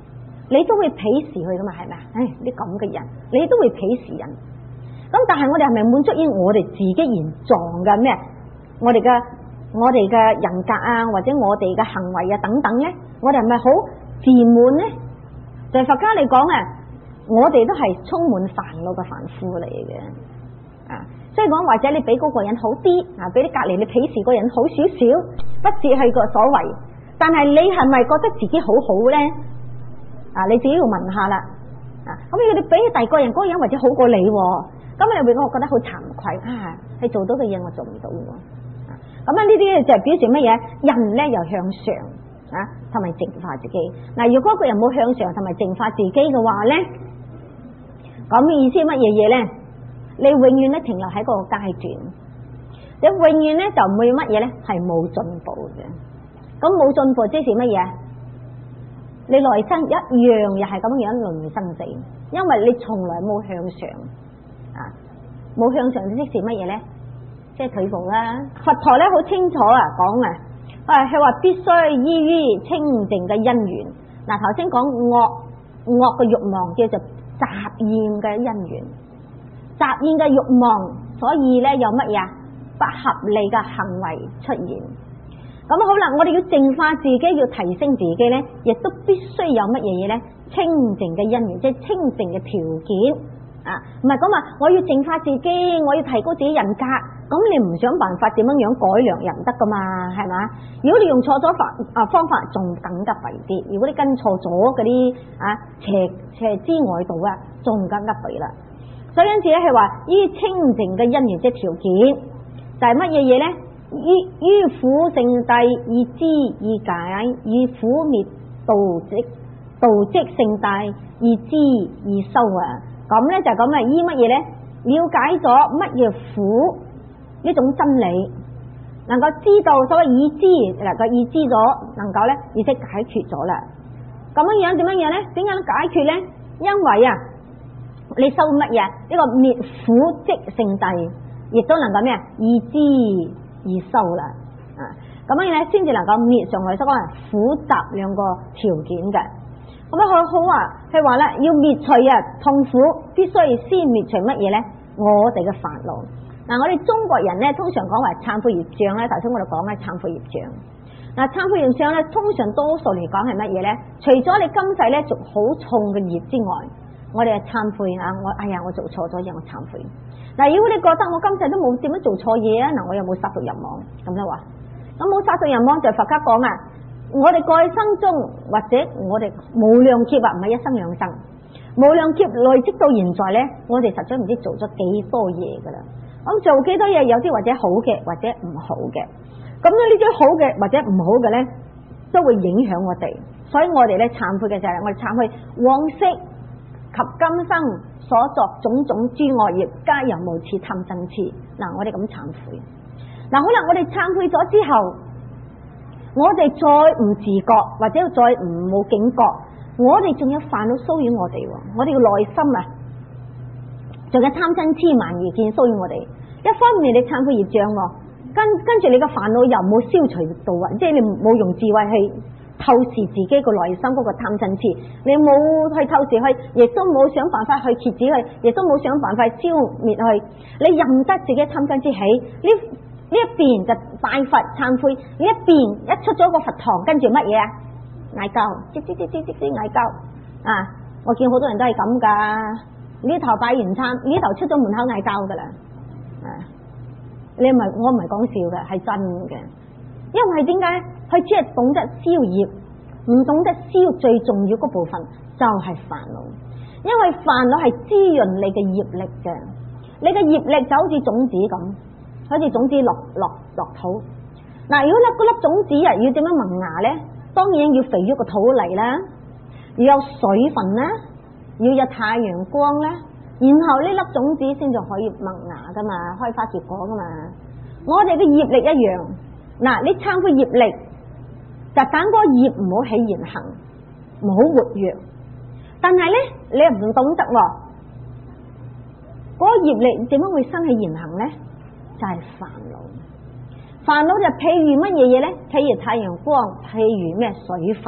你都會鄙視佢噶嘛，係咪啊？唉，啲咁嘅人，你都會鄙視人。咁但係我哋係咪滿足於我哋自己現狀嘅咩？我哋嘅人格啊，或者我哋嘅行為啊等等咧，我哋係咪好自滿咧？就係佛家嚟講啊，我哋都係充滿煩惱嘅凡夫嚟嘅啊。所以講或者你比嗰個人好啲啊，比你隔籬你鄙視個人好少少，不是係個所謂。但係你係咪覺得自己好好咧？啊，你自己要問下啦。啊，咁如果你比起第二個人，嗰個人或者好過你，咁你會覺得好慚愧啊！你做到嘅嘢我做唔到喎。咁啊，呢啲就係表示乜嘢？人咧又向上啊，同埋淨化自己。嗱，如果個人冇向上同埋淨化自己嘅話咧，咁嘅意思乜嘢嘢咧？你永遠咧停留喺嗰個階段，你永遠咧就唔會乜嘢咧，係冇進步嘅。咁冇進步即是乜嘢？你來生一樣又係咁樣輪迴生死，因為你從來冇向上啊，冇向上即是乜嘢咧？即係退步啦。佛陀咧好清楚啊講啊，佢話必須依於清淨嘅因緣。嗱，頭先講惡嘅欲望叫做雜厭嘅因緣。雜厭嘅欲望，所以咧有乜嘢不合理嘅行為出現。咁好啦，我哋要淨化自己，要提升自己咧，亦都必須有乜嘢嘢咧？清淨嘅因緣，即係清淨嘅條件啊！唔係講話我要淨化自己，我要提高自己人格，咁你唔想辦法點樣樣改良人得噶嘛？係嘛？如果你用錯咗方法，仲更加弊啲。如果你跟錯咗嗰啲邪知外道啊，仲更加弊啦。所以因此咧，係話依清淨嘅因緣即係條件，就係乜嘢嘢咧？於苦聖諦，以知以解，以苦滅道積聖諦，以知以修啊！咁咧就咁啊，依乜嘢咧？了解咗乜嘢苦呢種真理，能夠知道所謂已知，能夠已知咗，能夠咧而且解決咗啦。咁樣樣點樣樣咧？點解解決咧？因為啊，你修乜嘢？呢個滅苦積聖諦，亦都能夠咩啊？以知而收啦，咁樣咧先至能夠滅上來所講係苦集兩個條件嘅。咁啊好啊，佢話咧要滅除痛苦，必須要先滅除乜嘢咧？我哋嘅煩惱。嗱，我哋中國人咧通常講話懺悔業障咧，頭先我哋講咧懺悔業障。嗱，懺悔業障咧通常多數嚟講係乜嘢咧？除咗你今世咧做好重嘅業之外，我哋係懺悔啊！我做錯咗嘢，我懺悔。嗱，如果你覺得我今世都冇點樣做錯嘢啊，嗱，我又冇殺毒人亡，咁就話，咁冇殺毒人亡就係佛家講啊，我哋過去生中或者我哋無量劫啊，唔係一生兩生，無量劫累積到現在咧，我哋實在唔知做咗幾多嘢噶啦。咁做幾多嘢，有啲或者好嘅，或者唔好嘅。咁呢啲好嘅或者唔好嘅咧，都會影響我哋。所以我哋咧懺悔嘅就係我哋懺悔往昔及今生所作種種諸惡業，皆由無始貪嗔癡。嗱，我哋咁懺悔。嗱，好啦，我哋懺悔咗之後，我哋再唔自覺或者再唔冇警覺，我哋仲有煩惱騷擾我哋，我哋嘅內心啊，仲有貪嗔癡慢疑見騷擾我哋。一方面你懺悔業障，跟住你嘅煩惱又冇消除到啊，即係你冇用智慧去透視自己個內心嗰個貪嗔痴，你冇去透視去，亦都冇想辦法去遏止佢，亦都冇想辦法消滅佢，你任得自己貪嗔痴起，呢一邊就拜佛懺悔，呢一邊一出咗個佛堂，跟住乜嘢啊？嗌交，即嗌交啊！我見好多人都係咁噶，呢頭拜完懺，呢頭出咗門口嗌交噶啦，我唔係講笑嘅，係真嘅，因為點解？佢只係懂得消業，唔懂得消最重要嗰部分，就係煩惱。因為煩惱係滋潤你嘅業力嘅，你嘅業力就好似種子咁，好似種子落土。嗱，如果嗰粒種子啊要點樣萌芽咧？當然要肥咗個土嚟啦，要有水分啦，要有太陽光啦，然後呢粒種子先至可以萌芽噶嘛，開花結果噶嘛。我哋嘅業力一樣，嗱，你懺悔業力。就等嗰個業唔好起言行，唔好活躍。但係咧，你又唔懂得嗰個業力點樣會生起言行咧？就係煩惱。煩惱就譬如乜嘢嘢咧？譬如太陽光，譬如咩水分。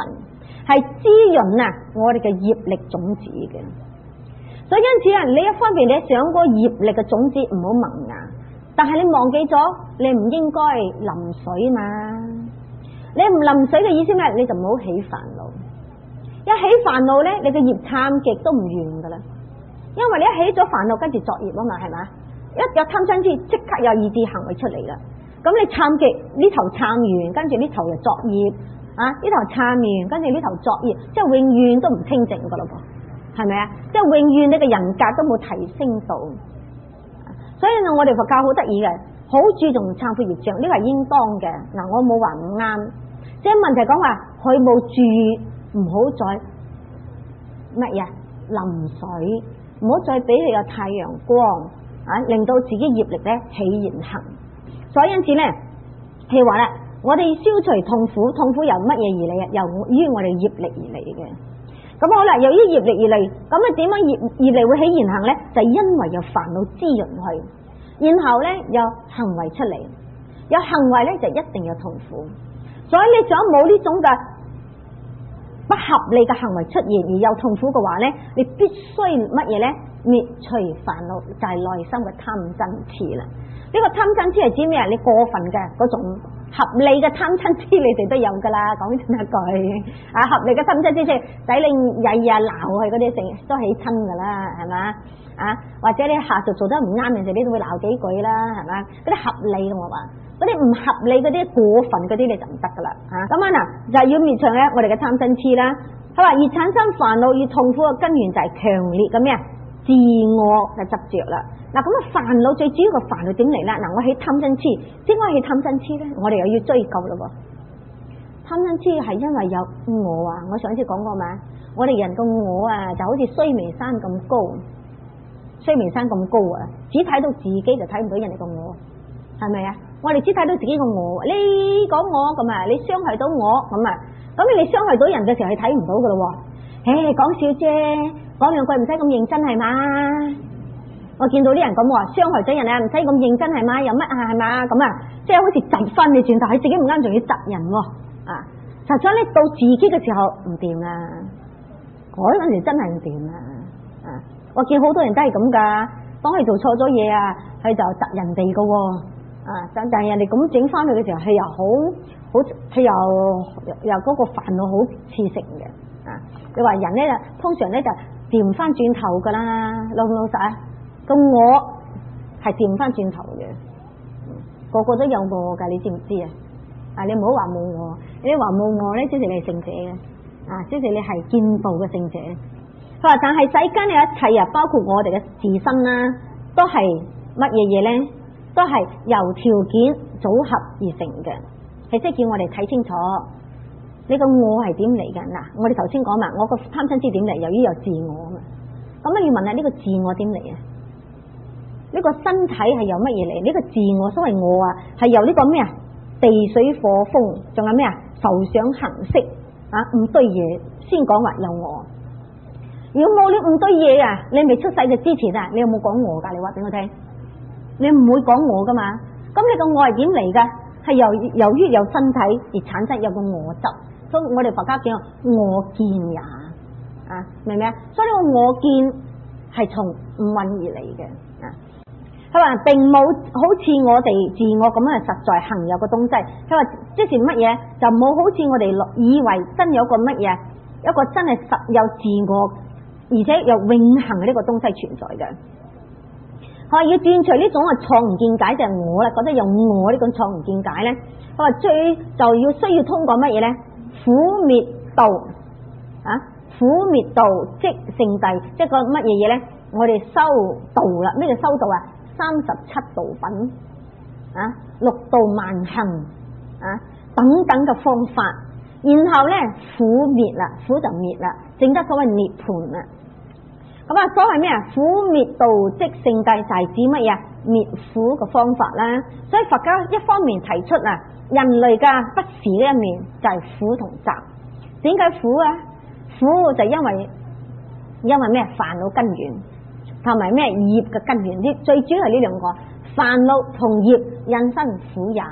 係滋潤啊我哋嘅業力種子嘅。所以因此啊，你一方面你想嗰個業力嘅種子唔好萌芽，但係你忘記咗你唔應該淋水嘛。你唔淋水嘅意思咩？你就唔好起煩惱。一起煩惱咧，你嘅業參極都唔完噶啦。因為你一起咗煩惱，跟住作業啊嘛，係咪？一有貪嗔痴，即刻有意志行為出嚟啦。咁你參極呢頭參完，跟住呢頭又作業啊，呢頭參完，跟住呢頭作業，即係永遠都唔清淨噶咯噃，係咪啊？即係永遠你嘅人格都冇提升到。所以我哋佛教好得意嘅，好注重懺悔業障，呢個係應當嘅。嗱，我冇話唔啱，即係問題講話佢冇注意，唔好再乜嘢淋水，唔好再俾佢有太陽光啊，令到自己業力咧起現行。所以因此咧，譬如話啦，我哋消除痛苦，痛苦由乜嘢而嚟啊？由於我哋業力而嚟嘅。咁好啦，由於業力而嚟，咁啊點樣業力會起現行咧？就係因為有煩惱滋潤佢，然後咧有行為出嚟，有行為咧就一定有痛苦。所以你想冇呢種嘅不合理嘅行為出現而有痛苦嘅話咧，你必須乜嘢咧？滅除煩惱，就係內心嘅貪嗔痴啦。呢個貪嗔痴係指咩啊？你過分嘅嗰種合理嘅貪嗔痴，你哋都有噶啦。講真一句啊，合理嘅貪嗔痴即係使你日日鬧佢嗰啲，成日都起親噶啦，係嘛啊？或者你下屬做得唔啱嘅時候，你都會鬧幾句啦，係嘛？嗰啲合理嘅我話，嗰啲唔合理嗰啲過分嗰啲你就唔得噶啦啊！咁啊嗱，就係要滅除咧我哋嘅貪嗔痴啦。佢話而產生煩惱與痛苦嘅根源就係強烈嘅咩啊？自我嘅執着啦。嗱，咁啊煩惱最主要嘅煩惱點嚟啦？嗱，我起貪嗔痴，點解起貪嗔痴咧？我哋又要追究咯喎。貪嗔痴係因為有我啊！我上次講過嘛，我哋人個我啊就好似須彌山咁高，須彌山咁高啊，只睇到自己就睇唔到人哋個我，係咪啊？我哋只睇到自己個我，你講我咁啊，你傷害到我咁啊，咁你傷害到人嘅時候係睇唔到噶咯喎。講笑啫，講兩句唔使咁認真係嘛？我見到啲人咁話傷害咗人啊，唔使咁認真係嘛？有乜啊係嘛？咁啊，即係好似窒翻你轉頭，係自己唔啱，仲要窒人喎啊！實際咧到自己嘅時候唔掂啊，嗰陣時真係唔掂啊！啊，我見好多人都係咁噶，當佢做錯咗嘢啊，佢就窒人哋噶喎啊！但係人哋咁整翻佢嘅時候，佢又好，佢又嗰個煩惱好刺性嘅啊！你話人咧就通常咧就掂翻轉頭噶啦，老唔老實啊？咁我係掂翻轉頭嘅，個個都有我噶，你知唔知啊？啊，你唔好話冇我，你話冇我咧，即係你係聖者嘅啊，即係你係見道嘅聖者。佢話但係世間嘅一切啊，包括我哋嘅自身啦，都係乜嘢嘢咧？都係由條件組合而成嘅，係即係叫我哋睇清楚你個我係點嚟噶。嗱，我哋頭先講嘛，我個貪嗔痴點嚟？由於有自我啊嘛，咁啊要問下呢個自我點嚟啊？呢個身體係由乜嘢嚟？呢個自我所謂我啊，係由呢個咩啊？地水火風，仲有咩啊？受想行識啊，五堆嘢先講話有我。如果冇呢五堆嘢啊，你未出世嘅之前啊，你有冇講我噶？你話俾我聽，你唔會講我噶嘛？咁你個我係點嚟噶？係由於有身體而產生有個我執，所以我哋佛家叫我見也啊，明唔明啊？所以呢個我見係從五蘊而嚟嘅啊。佢話並冇好似我哋自我咁樣實在行有個東西。佢話即是乜嘢？就冇好似我哋以為真有個乜嘢，一個真係實有自我，而且有永恆嘅呢個東西存在嘅。佢話要斷除呢種嘅錯誤見解，就係我啦，覺得有我呢種錯誤見解咧。佢話最就要需要通過乜嘢咧？苦滅道啊，苦滅道即聖諦，即係個乜嘢嘢咧？我哋修道啦，咩叫修道啊？37道品啊，六道萬行啊，等等嘅方法，然後咧苦滅啦，苦就滅啦，正得所謂涅槃啦。咁啊，所謂咩啊？苦滅道即聖諦，就係指乜嘢？滅苦嘅方法啦。所以佛家一方面提出啊，人類嘅不時呢一面就係苦同集。點解苦啊？苦就因為咩？煩惱根源。同埋咩業嘅根源，最主要係呢兩個煩惱同業引生苦也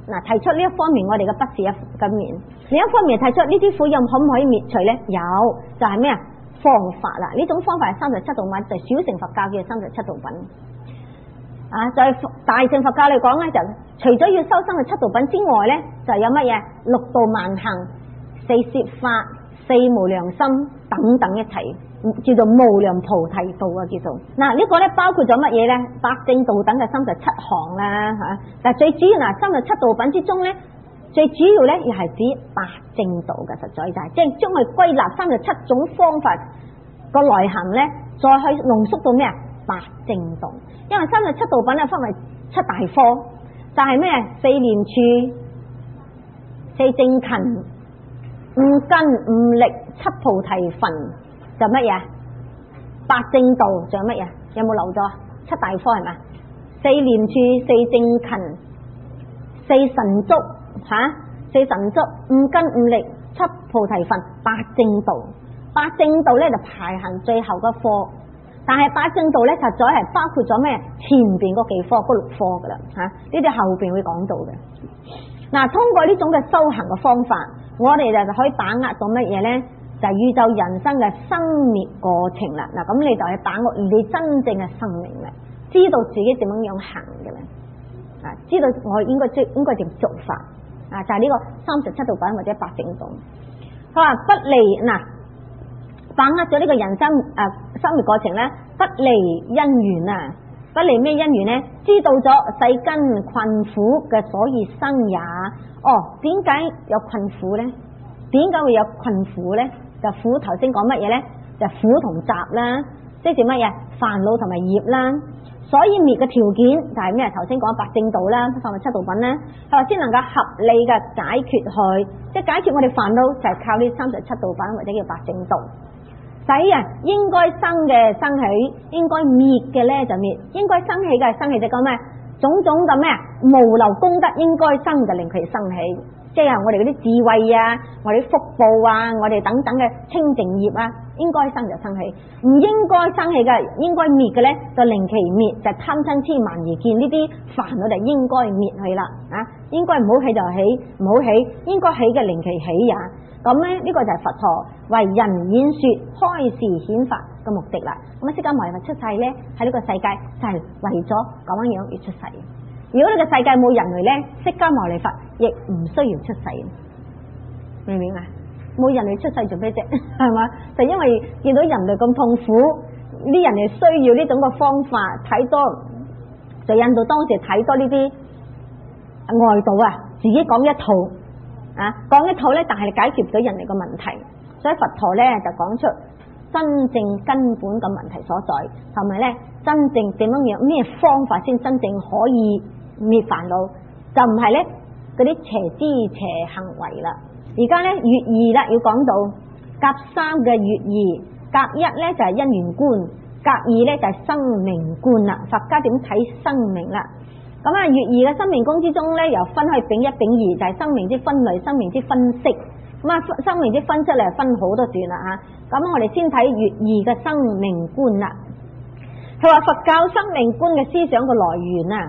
提出呢一方面我哋嘅不是一嘅面，另一方面提出呢啲苦可唔可以滅除呢？有，就係咩啊？方法啦，呢種方法係37道品，就係小乘佛教叫37道品。在大乘佛教嚟講咧，就除咗要修37道品之外咧，就有乜嘢六道萬行、四攝法、四無量心等等一齊，叫做無量菩提道啊，叫做嗱呢個咧包括咗乜嘢咧？八正道等嘅37項啦嚇，但係最主要37道品之中咧，最主要咧又係指八正道嘅，實在就係即係將佢歸納37種方法個內涵咧，再去濃縮到咩啊？八正道，因為37道品咧分為7大科，就係咩？四念處、四正勤、五根、五力、七菩提分，就乜嘢？八正道，仲有乜嘢？有冇漏咗？7大科係嘛？四念處、四正勤、四神足四神足、五根、五力、七菩提分，八正道。八正道咧就排行最後嗰科。但係八正道咧，實在係包括咗咩？前邊嗰幾科，嗰6科噶啦呢啲後邊會講到嘅。通過呢種嘅修行嘅方法，我哋就可以把握到乜嘢咧？就係宇宙人生嘅生滅過程啦。咁你就係把握你真正嘅生命啦，知道自己點樣行嘅啦。知道我應該點做法就係呢個37道品或者八正道。佢話不離把握咗呢個人生生活過程咧，不離因緣啊，不離咩因緣咧？知道咗世間困苦嘅所以生也。點解有困苦咧？點解會有困苦咧？就苦頭先講乜嘢咧？就苦同集啦，即係乜嘢？煩惱同埋業啦。所以滅嘅條件就係咩？頭先講八正道啦，37道品咧，係話先能夠合理嘅解決佢，即係解決我哋煩惱就係靠呢37道品或者叫八正道。使應該生嘅生起，應該滅嘅咧就滅，應該生起嘅生起就講咩？種種嘅咩無漏功德應該生就令佢生起，即係我哋嗰啲智慧啊，我哋啲福報啊，我哋等等嘅清淨業啊，應該生就生起，唔應該生起嘅，應該滅嘅咧就令其滅，就貪嗔癡慢疑見呢啲煩惱就應該滅去啦應該唔好起就起，唔好起應該起嘅令其起也。咁咧呢個就係佛陀為人演說開示顯法嘅目的啦。咁釋迦牟尼佛出世咧喺呢個世界就係為咗咁樣而出世。如果呢個世界冇人類咧，釋迦牟尼佛亦唔需要出世，明唔明啊？冇人類出世做咩啫？係嘛？就因為見到人類咁痛苦，啲人類需要呢種嘅方法，睇多就印度當時睇多呢啲外道自己講一套。講一套咧，但係解決唔到人哋嘅問題，所以佛陀咧就講出真正根本嘅問題所在，同埋咧真正點樣咩方法先真正可以滅煩惱，就唔係咧嗰啲邪知邪行為啦。而家咧月二啦，要講到甲3嘅月二，甲1咧就係因緣觀，甲2咧就係生命觀啦。佛家點睇生命啦？咁月二嘅生命宮之中咧，又分開丙1、丙2，就係生命之分類、生命之分析。生命之分析咧，分好多段啦咁我哋先睇月二嘅生命觀啦。佢話佛教生命觀嘅思想嘅來源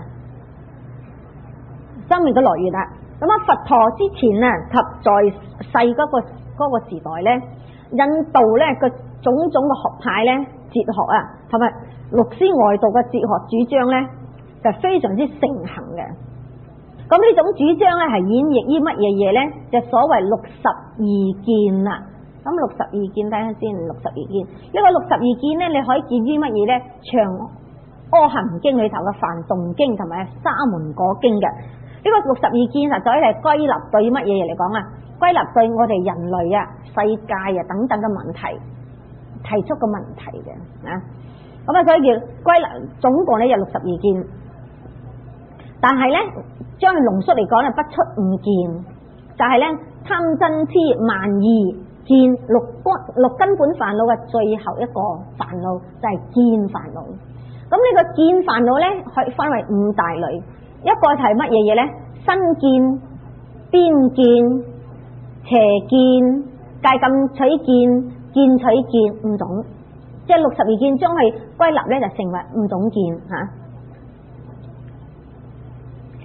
生命嘅來源啦。佛陀之前及在世嗰個時代咧，印度咧個種種嘅學派咧，哲學同埋六師外道嘅哲學主張咧，就非常之盛行嘅。咁呢種主張咧係演繹於乜嘢嘢咧？就所謂62見啦。咁62見睇下先，62見呢個62見咧，你可以見於乜嘢咧？長阿含經裏頭嘅梵動經同埋沙門果經嘅。呢個62見實在係歸納對乜嘢嘢嚟講歸納對我哋人類世界等等嘅問題提出個問題嘅咁所以叫歸納，總共咧有62見。但係咧，將佢濃縮嚟講咧，不出5見，就係咧貪嗔癡慢疑見六根本煩惱嘅最後一個煩惱就係見煩惱。咁呢個見煩惱咧，可以分為5大類，一個係乜嘢嘢咧？身見、邊見、邪見、戒禁取見、見取見5種，即係62見將佢歸納咧就成為5種見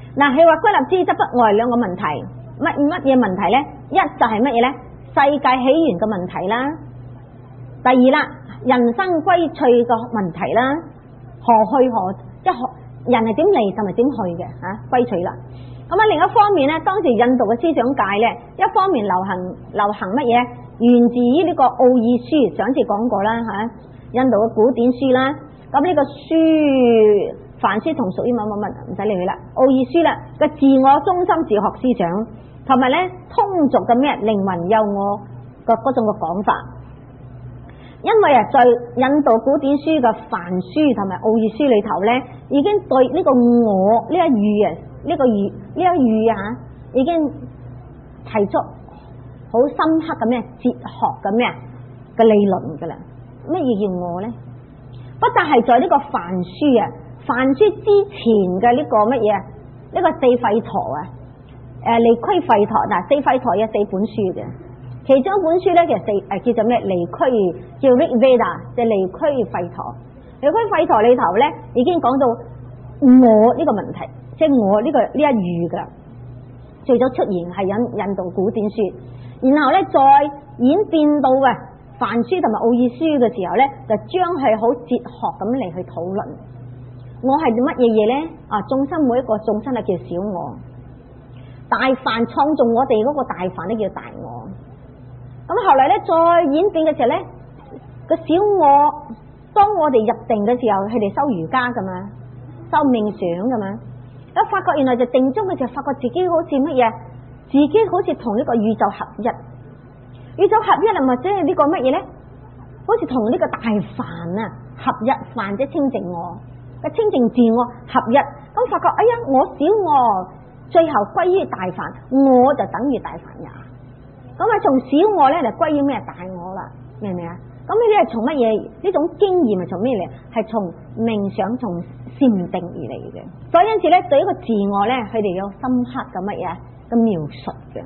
嗱，佢話歸納之則不外兩個問題，乜嘢問題咧？一就係乜嘢咧？世界起源嘅問題啦。第二啦，人生歸趣嘅問題啦。何去何即係人係點嚟同埋點去嘅嚇？歸趣啦。咁啊，另一方面咧，當時印度嘅思想界咧，一方面流行乜嘢？源自於呢個奧義書，上次講過啦嚇，印度嘅古典書啦。咁呢個書梵書同屬於乜唔使理佢啦。奧義書啦嘅自我中心自學思想，同埋咧通俗嘅咩靈魂有我嘅嗰種嘅講法。因為啊，在印度古典書嘅梵書同埋奧義書裏頭咧，已經對呢個我呢一語啊，呢個語呢一語啊，已經提出好深刻嘅咩哲學嘅咩嘅理論噶啦。乜嘢叫我咧？不但係在呢個梵書啊，梵書之前嘅呢個乜嘢？呢個四吠陀啊，離俱吠陀嗱，四吠陀有4本書嘅。其中一本書咧，其實叫做咩？離俱叫 Rig Veda， 即係離俱吠陀。離俱吠陀裏頭咧，已經講到我呢個問題，即係我呢一語噶，最早出現係印度古典書，然後咧再演變到嘅梵書同埋奧義書嘅時候咧，就將係好哲學咁嚟去討論。我係乜嘢嘢咧？啊，眾生每一個眾生係叫小我，大梵創造我哋嗰個大梵咧叫大我。咁後來咧再演變嘅時候咧，個小我當我哋入定嘅時候，佢哋修瑜伽噶嘛，修冥想噶嘛，一發覺原來就定中嘅時候，發覺自己好似乜嘢？自己好似同呢個宇宙合一，宇宙合一係咪即係呢個乜嘢咧？好似同呢個大梵啊合一，梵即清淨我嘅清淨自我合一，咁發覺哎呀，我小我最後歸於大梵，我就等於大梵也。咁啊，從小我咧就歸於咩大我啦，明唔明啊？咁呢啲係從乜嘢？呢種經驗係從咩嚟？係從冥想、從禪定而嚟嘅。所以因此咧，對一個自我咧，佢哋有深刻嘅乜嘢嘅描述嘅。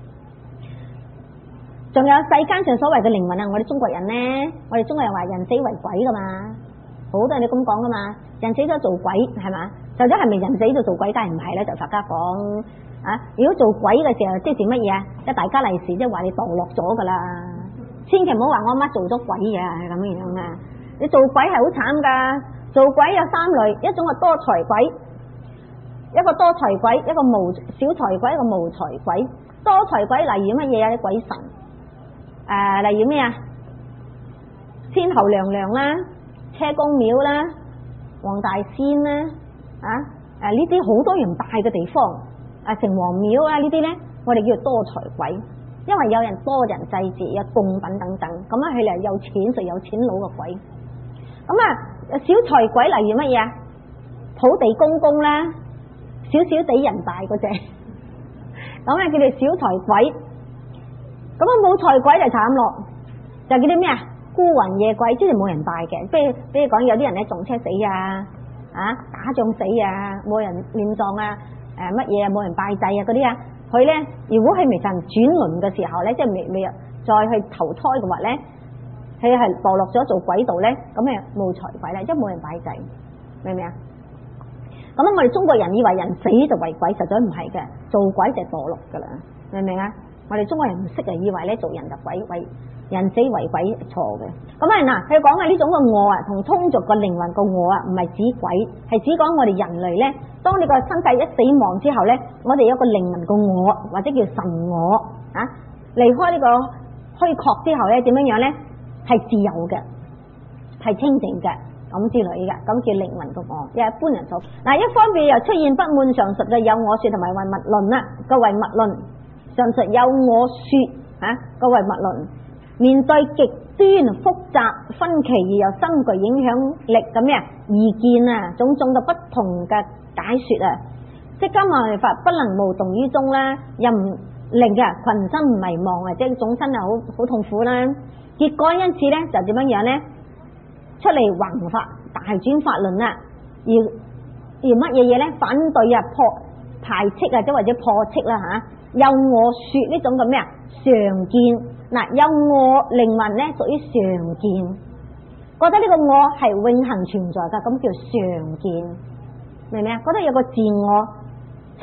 仲有世間上所謂嘅靈魂啊，我哋中國人咧，我哋中國人話人死為鬼噶嘛，好多人都咁講噶嘛，人死咗做鬼係嘛？就咗係咪人死咗做鬼？梗係唔係咧？就佛家講。啊！如果做鬼嘅時候，即係乜嘢啊？即係大家利是，即係話你墮落咗噶啦，千祈唔好話我阿媽做咗鬼嘅，係咁樣啊！你做鬼係好慘噶，做鬼有3類，一種係多財鬼，一個多財鬼，一個小財鬼，一個無財鬼。多財鬼例如乜嘢啊？啲鬼神，例如咩啊？天后娘娘啦，車公廟啦，黃大仙啦，呢啲好多人拜嘅地方。城隍廟啊呢啲咧，我哋叫做多財鬼，因為有人多人祭祀，有供品等等，咁啊佢哋有錢就有錢佬嘅鬼。咁啊小財鬼例如乜嘢啊？土地公公啦，少少地人拜嗰隻，咁啊叫做小財鬼。咁啊冇財鬼就慘咯，就叫啲咩啊？孤魂野鬼，即係冇人拜嘅。比如講有啲人咧撞車死啊，打仗死啊，冇人殮葬啊。乜嘢啊？冇人拜祭啊！嗰啲啊，佢咧如果喺未曾轉輪嘅時候咧，即係未再去投胎嘅話咧，佢係墮落咗做鬼道咧，咁誒冇財鬼啦，因為冇人拜祭，明唔明啊？咁我哋中國人以為人死就為鬼，實在唔係嘅，做鬼就墮落噶啦，明唔明啊？我哋中國人唔識啊，以為咧做人就鬼，為人死為鬼，錯嘅。咁啊嗱，佢講嘅呢種嘅我啊，同通俗嘅靈魂個我啊，唔係指鬼，係指講我哋人類咧。當你個身體一死亡之後咧，我哋有個靈魂個我，或者叫神我啊，離開呢個虛確之後咧，點樣樣咧？係自由嘅，係清淨嘅，咁之類嘅，咁叫靈魂個我。一般人所嗱，一方面又出現不滿上述嘅有我說同埋唯物論啦，個唯物論上述有我說個唯物論，面對極端複雜分歧而又深具影響力咁咩意見啊，種種嘅不同嘅解說啊，釋迦牟尼佛不能無動於衷啦，又唔令嘅群生迷茫啊，即係眾生啊好痛苦啦。結果因此咧就點樣樣咧，出嚟弘法大轉法輪啦，而乜嘢嘢咧？反對啊，排斥啊，即或者破斥啦吓。有我說呢種嘅咩啊？常見嗱，有我靈魂咧屬於常見，覺得呢個我係永恆存在噶，咁叫常見。明唔明啊？覺得有個自我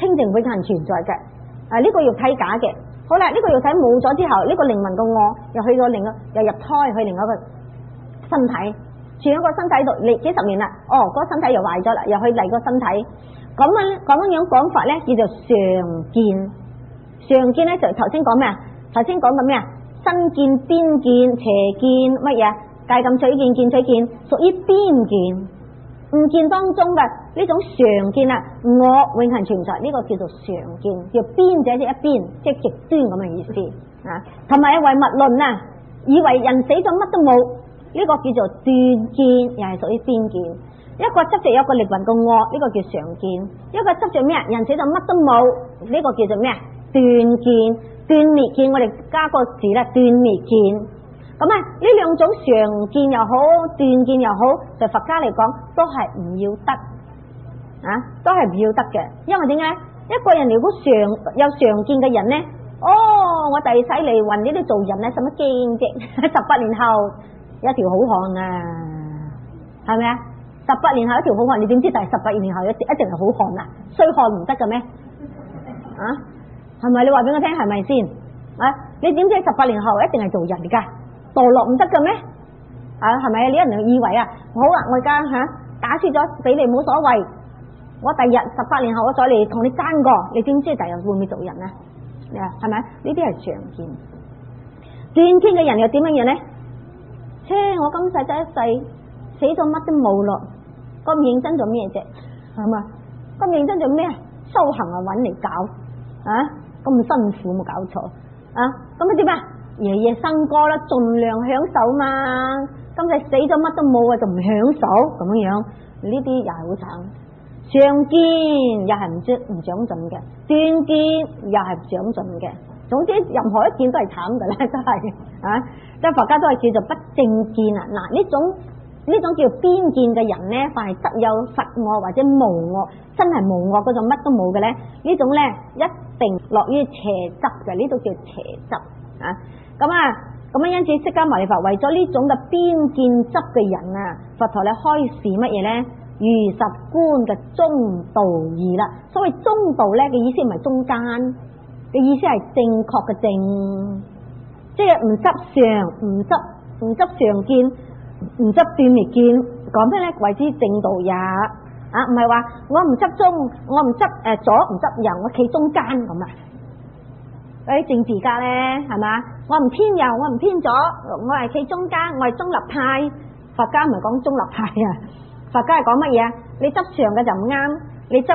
清淨永恆存在嘅。呢個肉體假嘅。好啦，呢個肉體冇咗之後，呢個靈魂嘅我又去咗又入胎去另外一個身體，住喺個身體度你幾十年啦，嗰個身體又壞咗啦，又去第二個身體。咁樣講法咧叫做常見。常見咧就頭先講咩啊？頭先講緊咩啊？身見、邊見、邪見乜嘢？戒禁取見、見取見，屬於邊見。誤見當中嘅呢種常見啊，我永恆存在，呢個叫做常見，叫邊者即一邊，即係極端咁嘅意思啊。同埋唯物論啊，以為人死咗乜都冇，呢個叫做斷見，又係屬於邊見。一個執着有個靈魂個我，呢個叫常見；一個執着咩啊？人死咗乜都冇，呢個叫做咩啊？斷見。斷滅見，我哋加個字啦，斷滅見。咁啊，呢兩種常見又好，斷見又好，對佛家嚟講都係唔要得啊，都係唔要得嘅。因為點解？一個人如果有常見嘅人咧，我第世嚟運呢啲做人咧，使乜驚啫？18年後一條好漢啊，係咪啊？18年後一條好漢，你點知第18年後一定係好漢啊？衰漢唔得嘅咩？啊，係咪？你話俾我聽係咪先？啊，你點知18年後一定係做人噶？墮落唔得嘅咩？係咪？你有人以為啊，好啊，我而家打輸咗俾你冇所謂，我第日18年後我再嚟同你爭過，你點知第日會唔會做人啊？係咪？呢啲係常見。斷見嘅人又點樣樣咧？我今世得一世，死咗乜都冇咯，咁認真做咩啫？係嘛？咁認真做咩？修行啊，揾嚟搞啊，咁辛苦冇搞錯啊？咁點啊？夜夜笙歌啦，盡量享受嘛。今世死咗乜都冇啊，就唔享受咁樣，呢啲又係好慘。常見又係唔長進嘅，斷見又係唔長進嘅。總之任何一件都係慘噶啦，真係啊！即係佛家都係叫做不正見啊。嗱，呢種叫邊見嘅人咧，凡係得有佛我或者無我，真係無我嗰種乜都冇嘅咧，呢種咧一定落於邪執嘅，呢度叫邪執啊。咁樣因此釋迦牟尼佛為咗呢種嘅邊見執嘅人啊，佛陀咧開示乜嘢咧？如實觀嘅中道義啦。所謂中道咧嘅意思唔係中間嘅意思，係正確嘅正，即係唔執常，唔執常見，唔執斷滅見，講咩咧？為之正道也啊，唔係話我唔執中，我唔執左，唔執右，我企中間咁啊。嗰啲政治家咧，係嘛？我唔偏右，我唔偏左，我係企中間，我係中立派。佛家唔係講中立派啊，佛家係講乜嘢？你執常嘅就唔啱，你執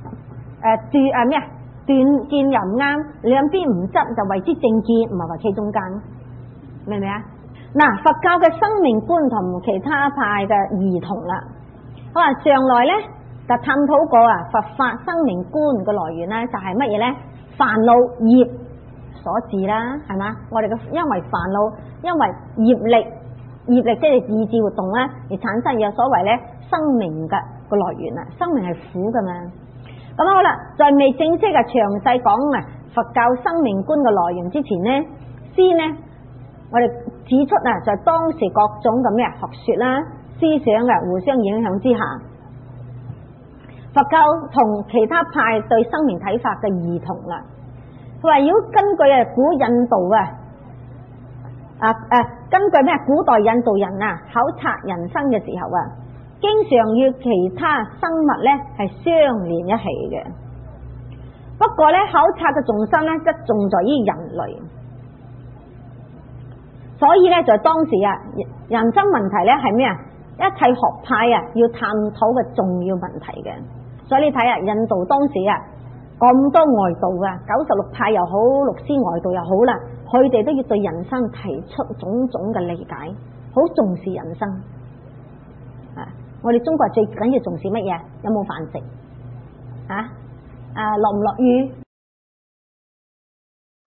斷見又唔啱，兩邊唔執就為之正見，唔係話企中間，明唔明啊？嗱，佛教嘅生命觀同其他派嘅異同啦。好啊，上來咧就探討過啊，佛法生命觀嘅來源咧就係乜嘢咧？煩惱業所致啦，係嘛？我哋嘅因為煩惱，因為業力即係意志活動啦，而產生有所謂咧生命嘅個來源啊。生命係苦噶嘛。咁好啦，在未正式嘅詳細講啊佛教生命觀嘅來源之前咧，先咧我哋指出啊，在當時各種嘅咩學說啦、思想嘅互相影響之下，佛教同其他派對生命睇法嘅異同啦。佢話如果根據古印度根據咩古代印度人啊考察人生嘅時候啊，經常與其他生物咧係相連一起嘅。不過咧考察嘅重心咧則重在於人類，所以咧在當時啊，人生問題咧係咩啊？一切學派啊要探討嘅重要問題嘅。所以你睇下印度當時啊咁多外道啊，96派又好，六師外道又好啦，佢哋都要對人生提出種種嘅理解，好重視人生啊！我哋中國最緊要重視乜嘢？有冇飯食啊？落唔落雨